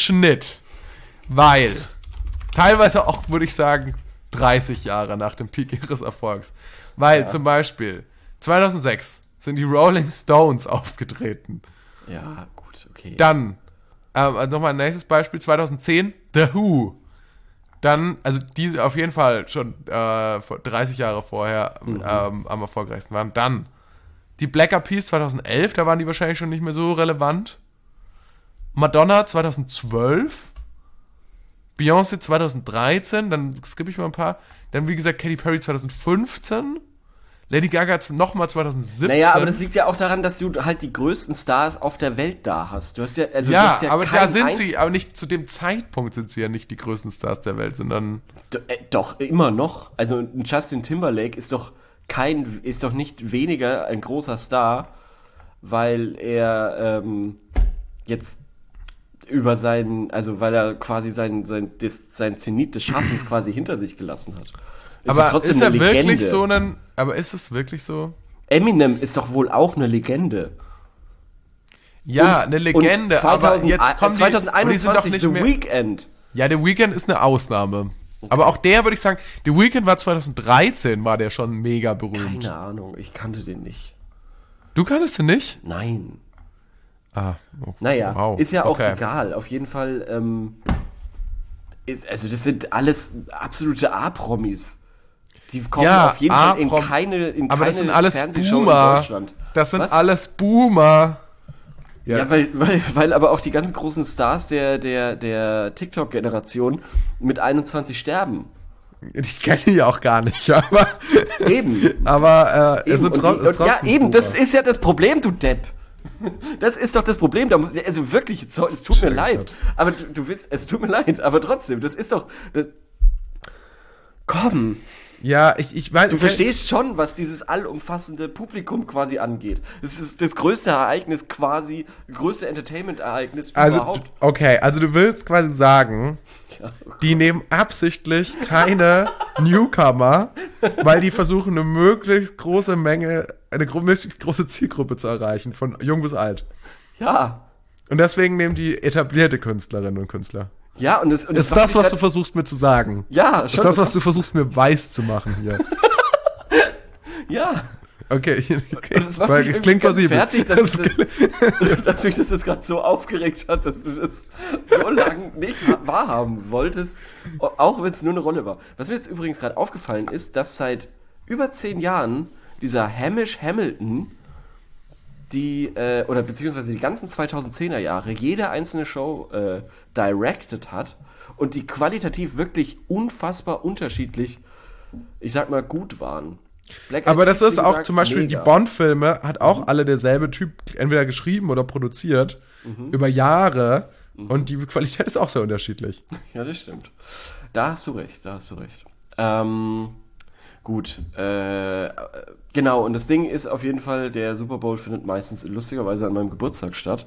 Weil teilweise auch, würde ich sagen, 30 Jahre nach dem Peak ihres Erfolgs. Weil zum Beispiel 2006 sind die Rolling Stones aufgetreten. Ja, gut, okay. Dann, nochmal ein nächstes Beispiel, 2010 The Who. Dann, also die auf jeden Fall schon 30 Jahre vorher am erfolgreichsten waren. Dann die Black Eyed Peas 2011, da waren die wahrscheinlich schon nicht mehr so relevant. Madonna 2012, Beyoncé 2013, dann skippe ich mal ein paar. Dann, wie gesagt, Katy Perry 2015, Lady Gaga nochmal 2017. Naja, aber das liegt ja auch daran, dass du halt die größten Stars auf der Welt da hast. Du hast ja, also ja, aber da sind sie, aber nicht zu dem Zeitpunkt sind sie ja nicht die größten Stars der Welt, sondern... Doch, immer noch. Also ein Justin Timberlake ist doch nicht weniger ein großer Star, weil er jetzt weil er quasi sein Zenit des Schaffens quasi hinter sich gelassen hat. Aber ist er wirklich so aber ist es wirklich so? Eminem ist doch wohl auch eine Legende. Ja, eine Legende, aber jetzt kommen 2021 die sind doch nicht The mehr. Weeknd. Ja, The Weeknd ist eine Ausnahme. Okay. Aber auch der, würde ich sagen, The Weeknd war 2013, war der schon mega berühmt. Keine Ahnung, ich kannte den nicht. Du kanntest den nicht? Nein. Ah, okay. Naja, wow. Ist ja auch egal. Auf jeden Fall, das sind alles absolute A-Promis. Die kommen auf jeden Fall in keine aber das sind alles Fernsehshow Boomer. in Deutschland. Das sind alles Boomer. Ja, weil aber auch die ganzen großen Stars der TikTok-Generation mit 21 sterben. Ich kenne die ja auch gar nicht, aber... Eben. Aber es sind trotzdem ja, eben, Boomer. Das ist ja das Problem, du Depp. Das ist doch das Problem. Also wirklich, es tut mir leid. Aber du willst, es tut mir leid, aber trotzdem, das ist doch. Komm. Ja, ich weiß. Du verstehst schon, was dieses allumfassende Publikum quasi angeht. Das ist das größte Ereignis quasi, größte Entertainment-Ereignis überhaupt. Okay, also du willst quasi sagen, die nehmen absichtlich keine Newcomer, weil die versuchen, eine möglichst große Menge, möglichst große Zielgruppe zu erreichen, von jung bis alt. Ja. Und deswegen nehmen die etablierte Künstlerinnen und Künstler. Ja, und das ist das, was du versuchst mir zu sagen. Ja, schon. Ist das, was du versuchst mir weiß zu machen hier. Ja. Okay. Und das macht mich klingt ganz plausibel. fertig, dass mich das jetzt gerade so aufgeregt hat, dass du das so lange nicht wahrhaben wolltest, auch wenn es nur eine Rolle war. Was mir jetzt übrigens gerade aufgefallen ist, dass seit über 10 Jahren dieser Hamish Hamilton oder beziehungsweise die ganzen 2010er Jahre jede einzelne Show directed hat und die qualitativ wirklich unfassbar unterschiedlich, ich sag mal, gut waren. Aber das ist auch zum Beispiel, mega. Die Bond-Filme hat auch alle derselbe Typ entweder geschrieben oder produziert über Jahre und die Qualität ist auch sehr unterschiedlich. Ja, das stimmt. Da hast du recht. Gut, genau, und das Ding ist auf jeden Fall, der Super Bowl findet meistens lustigerweise an meinem Geburtstag statt.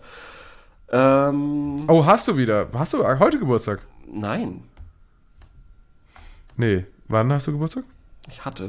Oh, hast du heute Geburtstag? Nein. Nee, wann hast du Geburtstag? Ich hatte.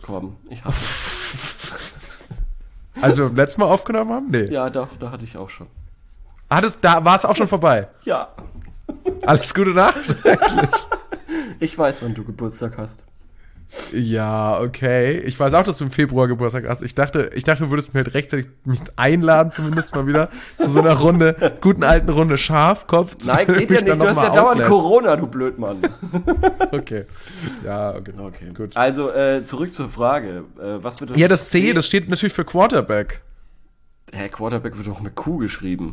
Als wir beim letzten Mal aufgenommen haben? Nee. Ja, doch, da hatte ich auch schon. Da war es auch schon vorbei? Ja. Alles Gute Nacht? Ich weiß, wann du Geburtstag hast. Ja, okay. Ich weiß auch, dass du im Februar Geburtstag hast. Ich dachte, du würdest mir halt rechtzeitig mich einladen, zumindest mal wieder, zu so einer guten alten Runde Schafkopf. Nein, geht ja nicht. Du hast ja dauernd Corona, du Blödmann. Okay. Ja, okay. Gut. Also, zurück zur Frage. Was bedeutet ja, das C, das steht natürlich für Quarterback. Quarterback wird doch mit Q geschrieben.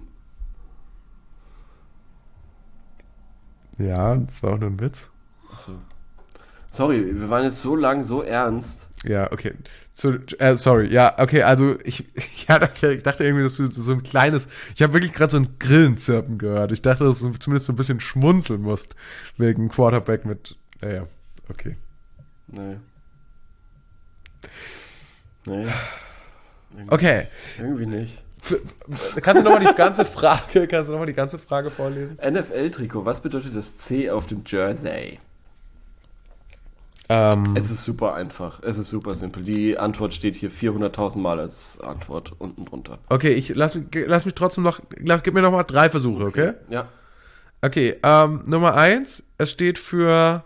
Ja, das war auch nur ein Witz. Achso. Sorry, wir waren jetzt so lang so ernst. Ja, okay. Sorry, ja, okay, also ich dachte irgendwie, dass du so ein kleines, ich habe wirklich gerade so ein Grillenzirpen gehört. Ich dachte, dass du zumindest so ein bisschen schmunzeln musst wegen Quarterback mit, ja, okay. Nee. Okay. Irgendwie nicht. Kannst du nochmal die ganze Frage vorlesen? NFL-Trikot, was bedeutet das C auf dem Jersey? Es ist super einfach. Es ist super simpel. Die Antwort steht hier 400.000 Mal als Antwort unten drunter. Okay, lass mich trotzdem noch, gib mir noch mal 3 Versuche, okay? Ja. Okay, Nummer 1, es steht für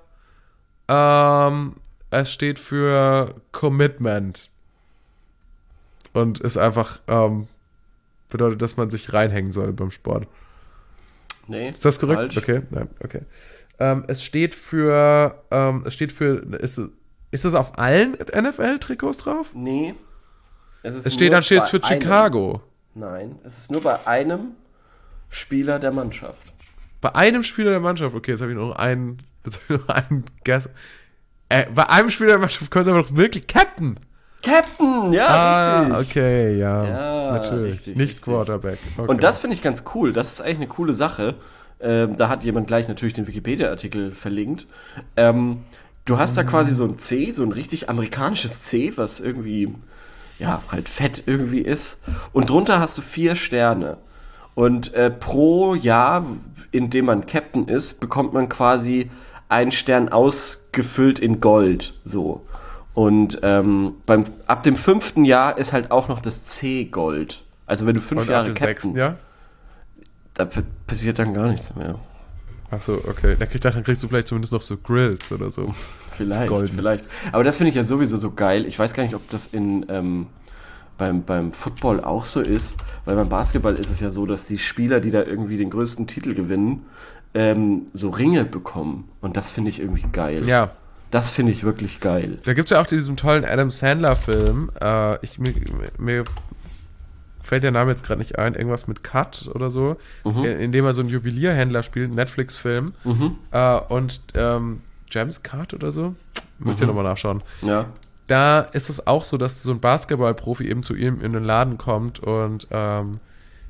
Commitment. Und ist einfach, bedeutet, dass man sich reinhängen soll beim Sport. Nee. Ist das korrekt? Falsch. Okay, nein, okay. Es steht für, ist das auf allen NFL-Trikots drauf? Nee. Es steht für Chicago. Nein, es ist nur bei einem Spieler der Mannschaft. Bei einem Spieler der Mannschaft? Okay, jetzt habe ich noch einen Guess. Bei einem Spieler der Mannschaft können sie aber doch wirklich Captain, ja, richtig. Okay, ja, natürlich. Richtig, nicht richtig. Quarterback. Okay. Und das finde ich ganz cool. Das ist eigentlich eine coole Sache. Da hat jemand gleich natürlich den Wikipedia-Artikel verlinkt. Du hast da quasi so ein C, so ein richtig amerikanisches C, was irgendwie, ja, halt fett irgendwie ist. Und drunter hast du 4 Sterne. Und pro Jahr, in dem man Captain ist, bekommt man quasi einen Stern ausgefüllt in Gold. So. Und ab dem 5. Jahr ist halt auch noch das C-Gold. Also wenn du 5 Jahre Captain... 6. Jahr? Da passiert dann gar nichts mehr. Ach so, okay. Dann kriegst du vielleicht zumindest noch so Grills oder so. Vielleicht. Aber das finde ich ja sowieso so geil. Ich weiß gar nicht, ob das beim Football auch so ist, weil beim Basketball ist es ja so, dass die Spieler, die da irgendwie den größten Titel gewinnen, so Ringe bekommen. Und das finde ich irgendwie geil. Ja. Das finde ich wirklich geil. Da gibt es ja auch diesen tollen Adam Sandler-Film. Mir fällt der Name jetzt gerade nicht ein, irgendwas mit Cut oder so, in dem er so einen Juwelierhändler spielt, einen Netflix-Film. Und James Cut oder so, müsst ihr nochmal nachschauen. Ja. Da ist es auch so, dass so ein Basketballprofi eben zu ihm in den Laden kommt und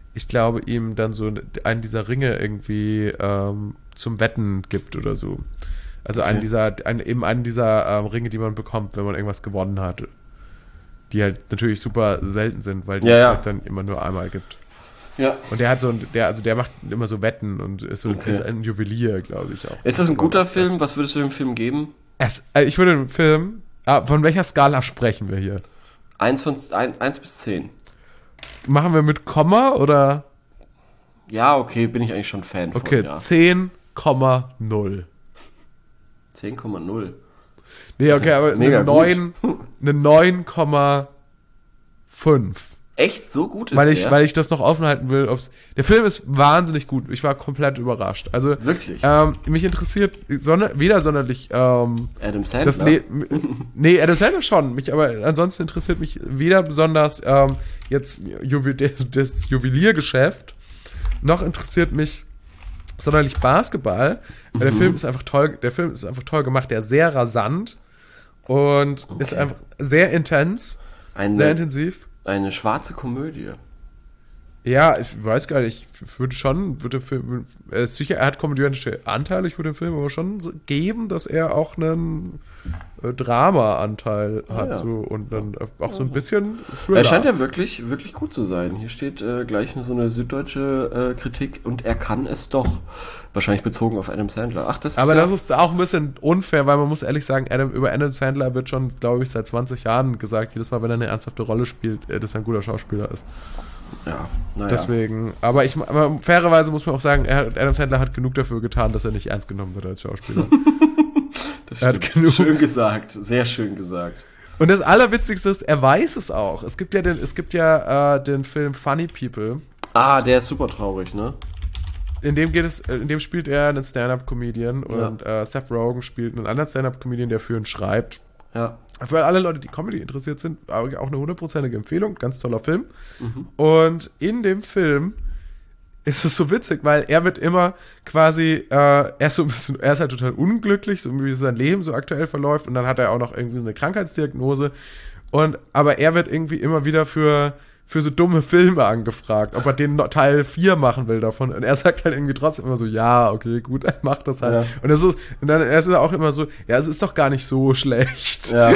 ich glaube, ihm dann so einen dieser Ringe irgendwie zum Wetten gibt oder so. Also einen dieser Ringe, die man bekommt, wenn man irgendwas gewonnen hat. Die halt natürlich super selten sind, weil die es halt dann immer nur einmal gibt. Ja. Und der macht immer so Wetten und ist ist ein Juwelier, glaube ich auch. Ist das ein guter Film? Was würdest du dem Film geben? Ich würde dem Film, von welcher Skala sprechen wir hier? 1 bis 10. Machen wir mit Komma oder? Ja, okay, bin ich eigentlich schon Fan von. Okay, 10,0. 10,0. Nee, okay, aber eine 9,5. Echt? So gut ist weil ich das noch offen halten will. Der Film ist wahnsinnig gut. Ich war komplett überrascht. Also wirklich? Mich interessiert weder sonderlich Adam Sandler? Nee, Adam Sandler schon. Aber ansonsten interessiert mich weder besonders jetzt das Juweliergeschäft, noch interessiert mich sonderlich Basketball. Der Film ist einfach toll. Der Film ist einfach toll gemacht. Der ist sehr rasant und ist einfach sehr intens, sehr intensiv. Eine schwarze Komödie. Ja, ich weiß gar nicht. Ich würde der Film, sicher, er hat komödiantische Anteile. Ich würde dem Film aber schon geben, dass er auch einen Drama-Anteil hat. So, und dann auch so ein bisschen Thriller. Er scheint ja wirklich, wirklich gut zu sein. Hier steht gleich so eine süddeutsche Kritik und er kann es doch. Wahrscheinlich bezogen auf Adam Sandler. Ach, das ist das ist auch ein bisschen unfair, weil man muss ehrlich sagen, über Adam Sandler wird schon, glaube ich, seit 20 Jahren gesagt, jedes Mal, wenn er eine ernsthafte Rolle spielt, dass er ein guter Schauspieler ist. Ja, naja. Deswegen, aber fairerweise muss man auch sagen, Adam Sandler hat genug dafür getan, dass er nicht ernst genommen wird als Schauspieler. Das hat genug. Schön gesagt, sehr schön gesagt. Und das Allerwitzigste ist, er weiß es auch. Es gibt ja den Film Funny People. Ah, der ist super traurig, ne? In dem spielt er einen Stand-Up-Comedian und Seth Rogen spielt einen anderen Stand-Up-Comedian, der für ihn schreibt. Ja. Für alle Leute, die Comedy interessiert sind, auch eine 100%ige Empfehlung, ganz toller Film. Und in dem Film ist es so witzig, weil er wird immer quasi, er ist halt total unglücklich, so wie sein Leben so aktuell verläuft, und dann hat er auch noch irgendwie eine Krankheitsdiagnose, aber er wird irgendwie immer wieder für so dumme Filme angefragt, ob er den Teil 4 machen will davon. Und er sagt halt irgendwie trotzdem immer so, ja, okay, gut, er macht das halt. Ja. Und dann ist er auch immer so, ja, es ist doch gar nicht so schlecht. Ja,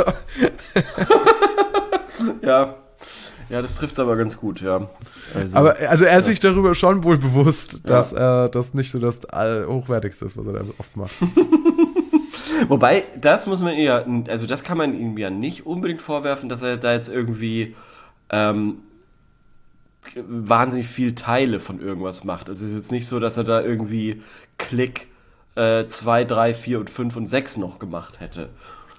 ja, das trifft's aber ganz gut, ja. Also er ist sich darüber schon wohl bewusst, dass das nicht so das Hochwertigste ist, was er da oft macht. Wobei, das muss man das kann man ihm ja nicht unbedingt vorwerfen, dass er da jetzt irgendwie wahnsinnig viel Teile von irgendwas macht. Also es ist jetzt nicht so, dass er da irgendwie Klick 2, 3, 4 und 5 und 6 noch gemacht hätte.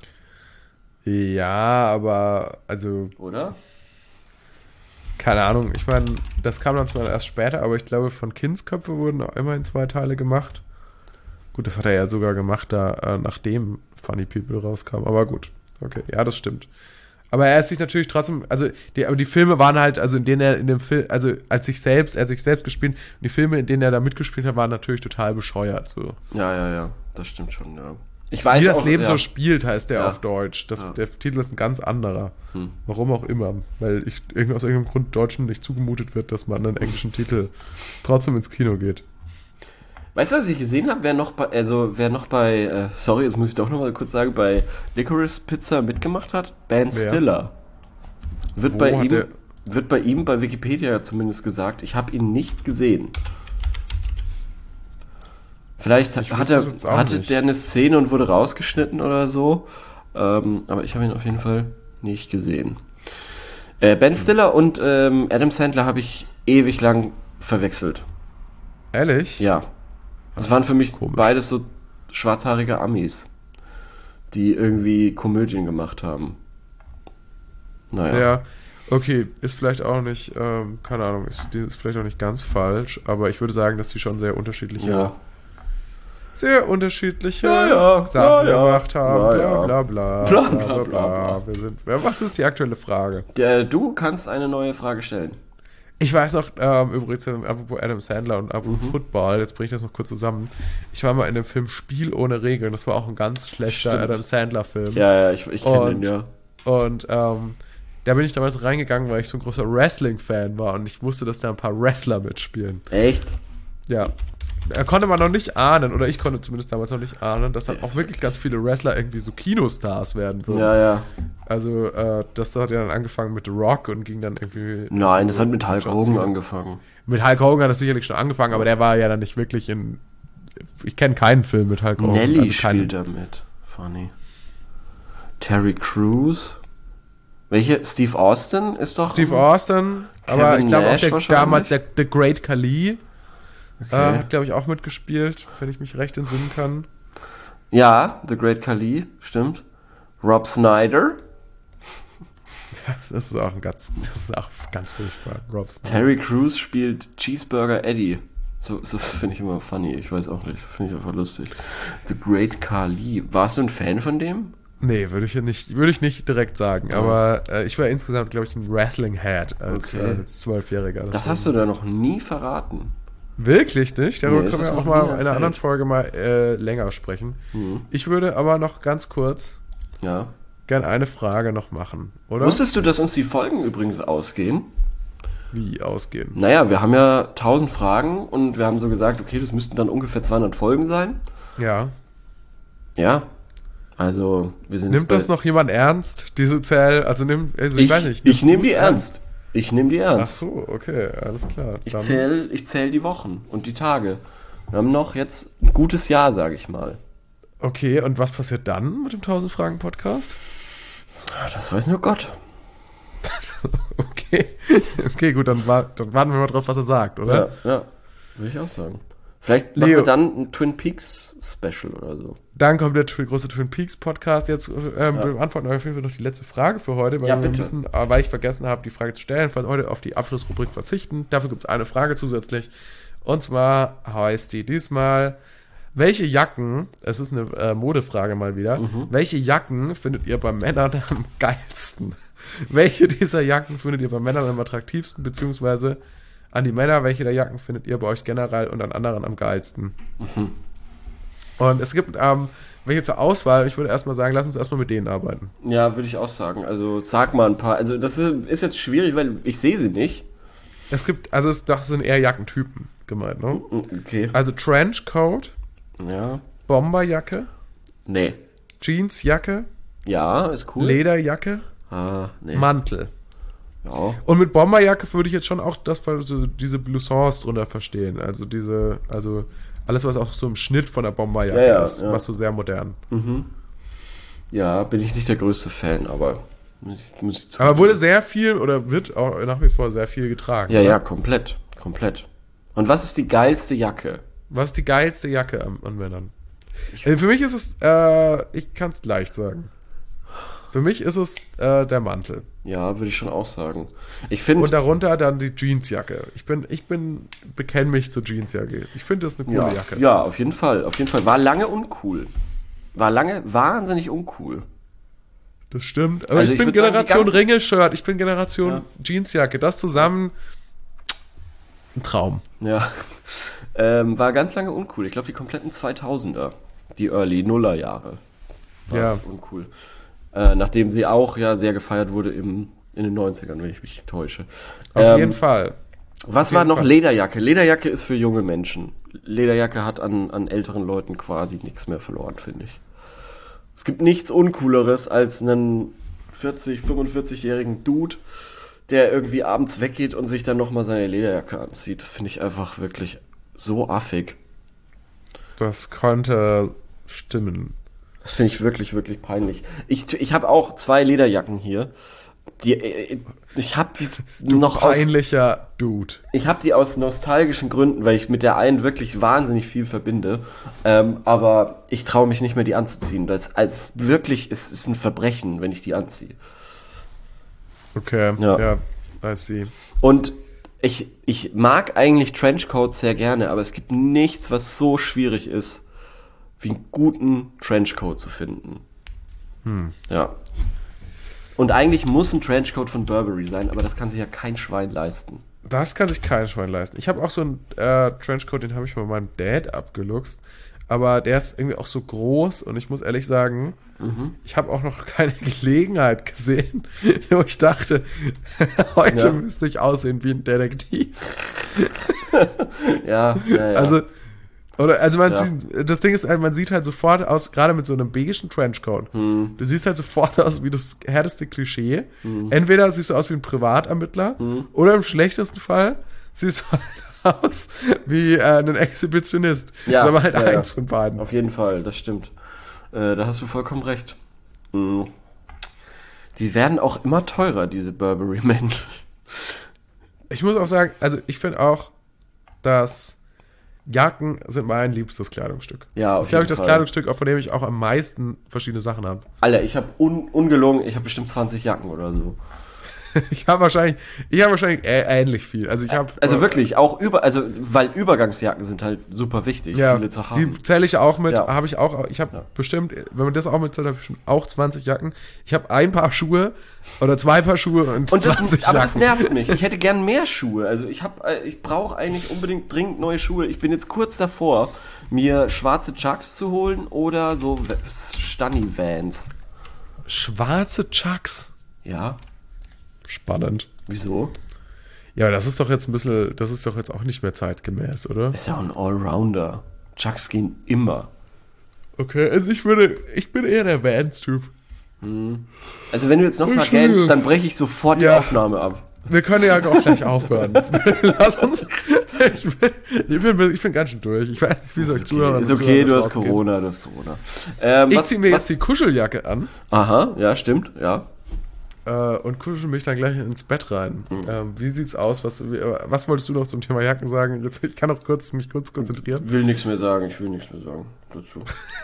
Ja, aber also... Oder? Keine Ahnung, ich meine, das kam dann zwar erst später, aber ich glaube, von Kindsköpfe wurden auch immerhin 2 Teile gemacht. Gut, das hat er ja sogar gemacht, nachdem Funny People rauskam, aber gut. Okay, ja, das stimmt. Aber er ist sich natürlich trotzdem, aber die Filme waren halt, also in denen er in dem Film, also er sich selbst gespielt, und die Filme, in denen er da mitgespielt hat, waren natürlich total bescheuert, so. Ja, das stimmt schon, ja. Ich weiß Wie das Leben so spielt, heißt der auf Deutsch. Ja. Der Titel ist ein ganz anderer. Warum auch immer. Weil aus irgendeinem Grund Deutschen nicht zugemutet wird, dass man einen englischen Titel trotzdem ins Kino geht. Weißt du, was ich gesehen habe? Wer noch bei, sorry, jetzt muss ich doch noch mal kurz sagen, bei Licorice Pizza mitgemacht hat? Ben Stiller. Wird bei ihm bei Wikipedia zumindest gesagt, ich habe ihn nicht gesehen. Vielleicht hatte der eine Szene und wurde rausgeschnitten oder so. Aber ich habe ihn auf jeden Fall nicht gesehen. Ben Stiller und Adam Sandler habe ich ewig lang verwechselt. Ehrlich? Ja. Das waren für mich beides so schwarzhaarige Amis, die irgendwie Komödien gemacht haben. Naja. Ja, okay, ist vielleicht auch nicht, keine Ahnung, ist vielleicht auch nicht ganz falsch, aber ich würde sagen, dass die schon sehr unterschiedliche Sachen gemacht haben. Bla bla bla. Was ist die aktuelle Frage? Du kannst eine neue Frage stellen. Ich weiß noch, übrigens, apropos Adam Sandler und apropos Football, jetzt bringe ich das noch kurz zusammen. Ich war mal in dem Film Spiel ohne Regeln, das war auch ein ganz schlechter Adam Sandler-Film. Ja, ich kenne den, ja. Und Da bin ich damals reingegangen, weil ich so ein großer Wrestling-Fan war und ich wusste, dass da ein paar Wrestler mitspielen. Echt? Ja. Da konnte man noch nicht ahnen, oder ich konnte zumindest damals noch nicht ahnen, dass dann auch wirklich ganz viele Wrestler irgendwie so Kinostars werden würden. Ja. Also, das hat ja dann angefangen mit The Rock und ging dann irgendwie... Nein, das hat mit Hulk Hogan angefangen. Mit Hulk Hogan hat es sicherlich schon angefangen, aber der war ja dann nicht wirklich in... Ich kenne keinen Film mit Hulk Hogan. Nelly spielt da mit. Funny. Terry Crews. Welche? Steve Austin ist doch... Steve Austin, aber ich glaube auch damals der Great Khali hat, glaube ich, auch mitgespielt, wenn ich mich recht entsinnen kann. Ja, The Great Khali, stimmt. Rob Snyder. Das ist auch ganz furchtbar. Rob Snyder. Terry Crews spielt Cheeseburger Eddie. So, das finde ich immer funny. Ich weiß auch nicht. Das finde ich einfach lustig. The Great Khali. Warst du ein Fan von dem? Nee, würde ich nicht direkt sagen. Aber ich war insgesamt, glaube ich, ein Wrestling-Head als 12-Jähriger. Das hast du da noch nie verraten. Wirklich nicht? Darüber können wir auch mal in einer anderen Folge mal länger sprechen. Mhm. Ich würde aber noch ganz kurz gern eine Frage noch machen, oder? Wusstest du, dass uns die Folgen übrigens ausgehen? Wie ausgehen? Naja, wir haben ja 1000 Fragen und wir haben so gesagt, okay, das müssten dann ungefähr 200 Folgen sein. Ja. Ja. Also, wir sind Nimmt das noch jemand ernst, diese Zahl? Also ich weiß nicht. Ich nehme die ernst. Ich nehme die ernst. Ach so, okay, alles klar. Ich zähl die Wochen und die Tage. Wir haben noch jetzt ein gutes Jahr, sage ich mal. Okay, und was passiert dann mit dem 1000 Fragen Podcast? Das weiß nur Gott. Okay, gut, dann warten wir mal drauf, was er sagt, oder? Ja, würde ich auch sagen. Vielleicht machen wir dann ein Twin Peaks Special oder so. Dann kommt der große Twin Peaks Podcast. Jetzt beantworten wir auf jeden Fall noch die letzte Frage für heute, weil wir müssen, weil ich vergessen habe, die Frage zu stellen, heute auf die Abschlussrubrik verzichten. Dafür gibt es eine Frage zusätzlich. Und zwar heißt die diesmal, welche Jacken, es ist eine Modefrage mal wieder, welche Jacken findet ihr bei Männern am geilsten? Welche dieser Jacken findet ihr bei Männern am attraktivsten, beziehungsweise an die Männer, welche der Jacken findet ihr bei euch generell und an anderen am geilsten? Und es gibt welche zur Auswahl. Ich würde erstmal sagen, lass uns erstmal mit denen arbeiten. Ja, würde ich auch sagen. Also sag mal ein paar. Also das ist jetzt schwierig, weil ich sehe sie nicht. Das sind eher Jackentypen gemeint, ne? Okay. Also Trenchcoat. Ja. Bomberjacke. Nee. Jeansjacke. Ja, ist cool. Lederjacke. Nee. Mantel. Ja. Und mit Bomberjacke würde ich jetzt schon auch diese Bloussons drunter verstehen. Also alles, was auch so im Schnitt von der Bomberjacke ist, was so sehr modern. Mhm. Ja, bin ich nicht der größte Fan, aber muss ich zugeben. Aber wurde sehr viel oder wird auch nach wie vor sehr viel getragen. Ja, komplett. Und was ist die geilste Jacke? Was ist die geilste Jacke an Männern? Für mich ist es, ich kann es leicht sagen. Für mich ist es der Mantel. Ja, würde ich schon auch sagen. Und darunter dann die Jeansjacke. Ich bekenne mich zur Jeansjacke. Ich finde das eine coole Jacke. Ja, auf jeden Fall. War lange uncool. War lange wahnsinnig uncool. Das stimmt. Aber ich bin Generation Ringelshirt. Ich bin Generation Jeansjacke. Das zusammen ein Traum. Ja. War ganz lange uncool. Ich glaube, die kompletten 2000er. Die Early Nuller Jahre. War uncool. Nachdem sie auch sehr gefeiert wurde in den 90ern, wenn ich mich täusche. Auf jeden Fall. Was war noch? Lederjacke. Lederjacke ist für junge Menschen. Lederjacke hat an älteren Leuten quasi nichts mehr verloren, finde ich. Es gibt nichts Uncooleres als einen 45-jährigen Dude, der irgendwie abends weggeht und sich dann nochmal seine Lederjacke anzieht. Finde ich einfach wirklich so affig. Das könnte stimmen. Das finde ich wirklich, wirklich peinlich. Ich habe auch 2 Lederjacken hier. Ich habe die noch peinlicher Dude. Ich habe die aus nostalgischen Gründen, weil ich mit der einen wirklich wahnsinnig viel verbinde. Aber ich traue mich nicht mehr, die anzuziehen. Es ist ein Verbrechen, wenn ich die anziehe. Okay, ja, I see. Und ich mag eigentlich Trenchcoats sehr gerne, aber es gibt nichts, was so schwierig ist, wie einen guten Trenchcoat zu finden. Ja. Und eigentlich muss ein Trenchcoat von Burberry sein, aber das kann sich ja kein Schwein leisten. Das kann sich kein Schwein leisten. Ich habe auch so einen Trenchcoat, den habe ich von meinem Dad abgeluchst. aber der ist irgendwie auch so groß und ich muss ehrlich sagen, ich habe auch noch keine Gelegenheit gesehen, wo ich dachte, heute müsste ich aussehen wie ein Detektiv. Ja. Also man sieht, das Ding ist halt, man sieht halt sofort aus, gerade mit so einem beigen Trenchcoat, du siehst halt sofort aus wie das härteste Klischee. Entweder siehst du aus wie ein Privatermittler oder im schlechtesten Fall siehst du halt aus wie ein Exhibitionist. Ja, aber halt eins von beiden. Auf jeden Fall, das stimmt. Da hast du vollkommen recht. Die werden auch immer teurer, diese Burberry Men. Ich muss auch sagen, also ich finde auch, dass Jacken sind mein liebstes Kleidungsstück. Ja, das ist, glaube ich, das Kleidungsstück, von dem ich auch am meisten verschiedene Sachen habe. Alter, ich habe ungelogen, ich habe bestimmt 20 Jacken oder so. Ich habe wahrscheinlich ähnlich viel. Also wirklich, weil Übergangsjacken sind halt super wichtig, viele zu haben. Die zähle ich auch mit, ich habe bestimmt, wenn man das auch mitzählt, habe ich bestimmt auch 20 Jacken. Ich habe ein Paar Schuhe oder 2 Paar Schuhe und 20 Jacken. Aber das nervt mich. Ich hätte gern mehr Schuhe. Also ich brauche eigentlich unbedingt dringend neue Schuhe. Ich bin jetzt kurz davor, mir schwarze Chucks zu holen oder so Stunny-Vans. Schwarze Chucks? Ja. Spannend. Wieso? Ja, das ist doch jetzt auch nicht mehr zeitgemäß, oder? Ist ja auch ein Allrounder. Chucks gehen immer. Okay, also ich bin eher der Vans-Typ. Also wenn du jetzt noch mal gähnst, dann breche ich sofort die Aufnahme ab. Wir können ja auch gleich aufhören. Lass uns. Ich bin ganz schön durch. Ich weiß nicht, wie soll ich zuhören. Ist okay, du hast Corona. Ich ziehe mir jetzt die Kuscheljacke an. Aha, ja, stimmt, ja. Und kuschel mich dann gleich ins Bett rein. Wie sieht's aus? Was wolltest du noch zum Thema Jacken sagen? Jetzt, ich kann auch mich kurz konzentrieren. Ich will nichts mehr sagen dazu.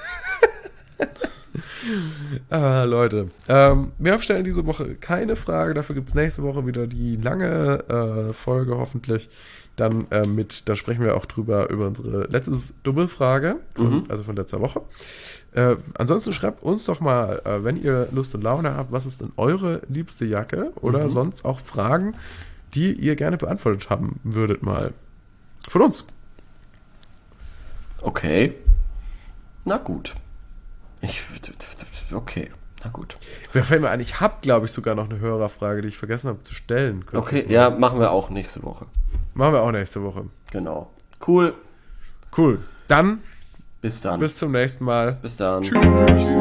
Leute, wir stellen diese Woche keine Frage. Dafür gibt's nächste Woche wieder die lange Folge hoffentlich. Dann sprechen wir auch über unsere letzte Doppelfrage, von letzter Woche. Ansonsten schreibt uns doch mal, wenn ihr Lust und Laune habt, was ist denn eure liebste Jacke oder sonst auch Fragen, die ihr gerne beantwortet haben würdet mal von uns. Okay. Na gut. Okay, na gut. Mir fällt mir ein, ich habe, glaube ich, sogar noch eine Hörerfrage, die ich vergessen habe zu stellen. Okay, ja, machen wir auch nächste Woche. Genau. Cool. Dann bis zum nächsten Mal. Bis dann. Tschüss.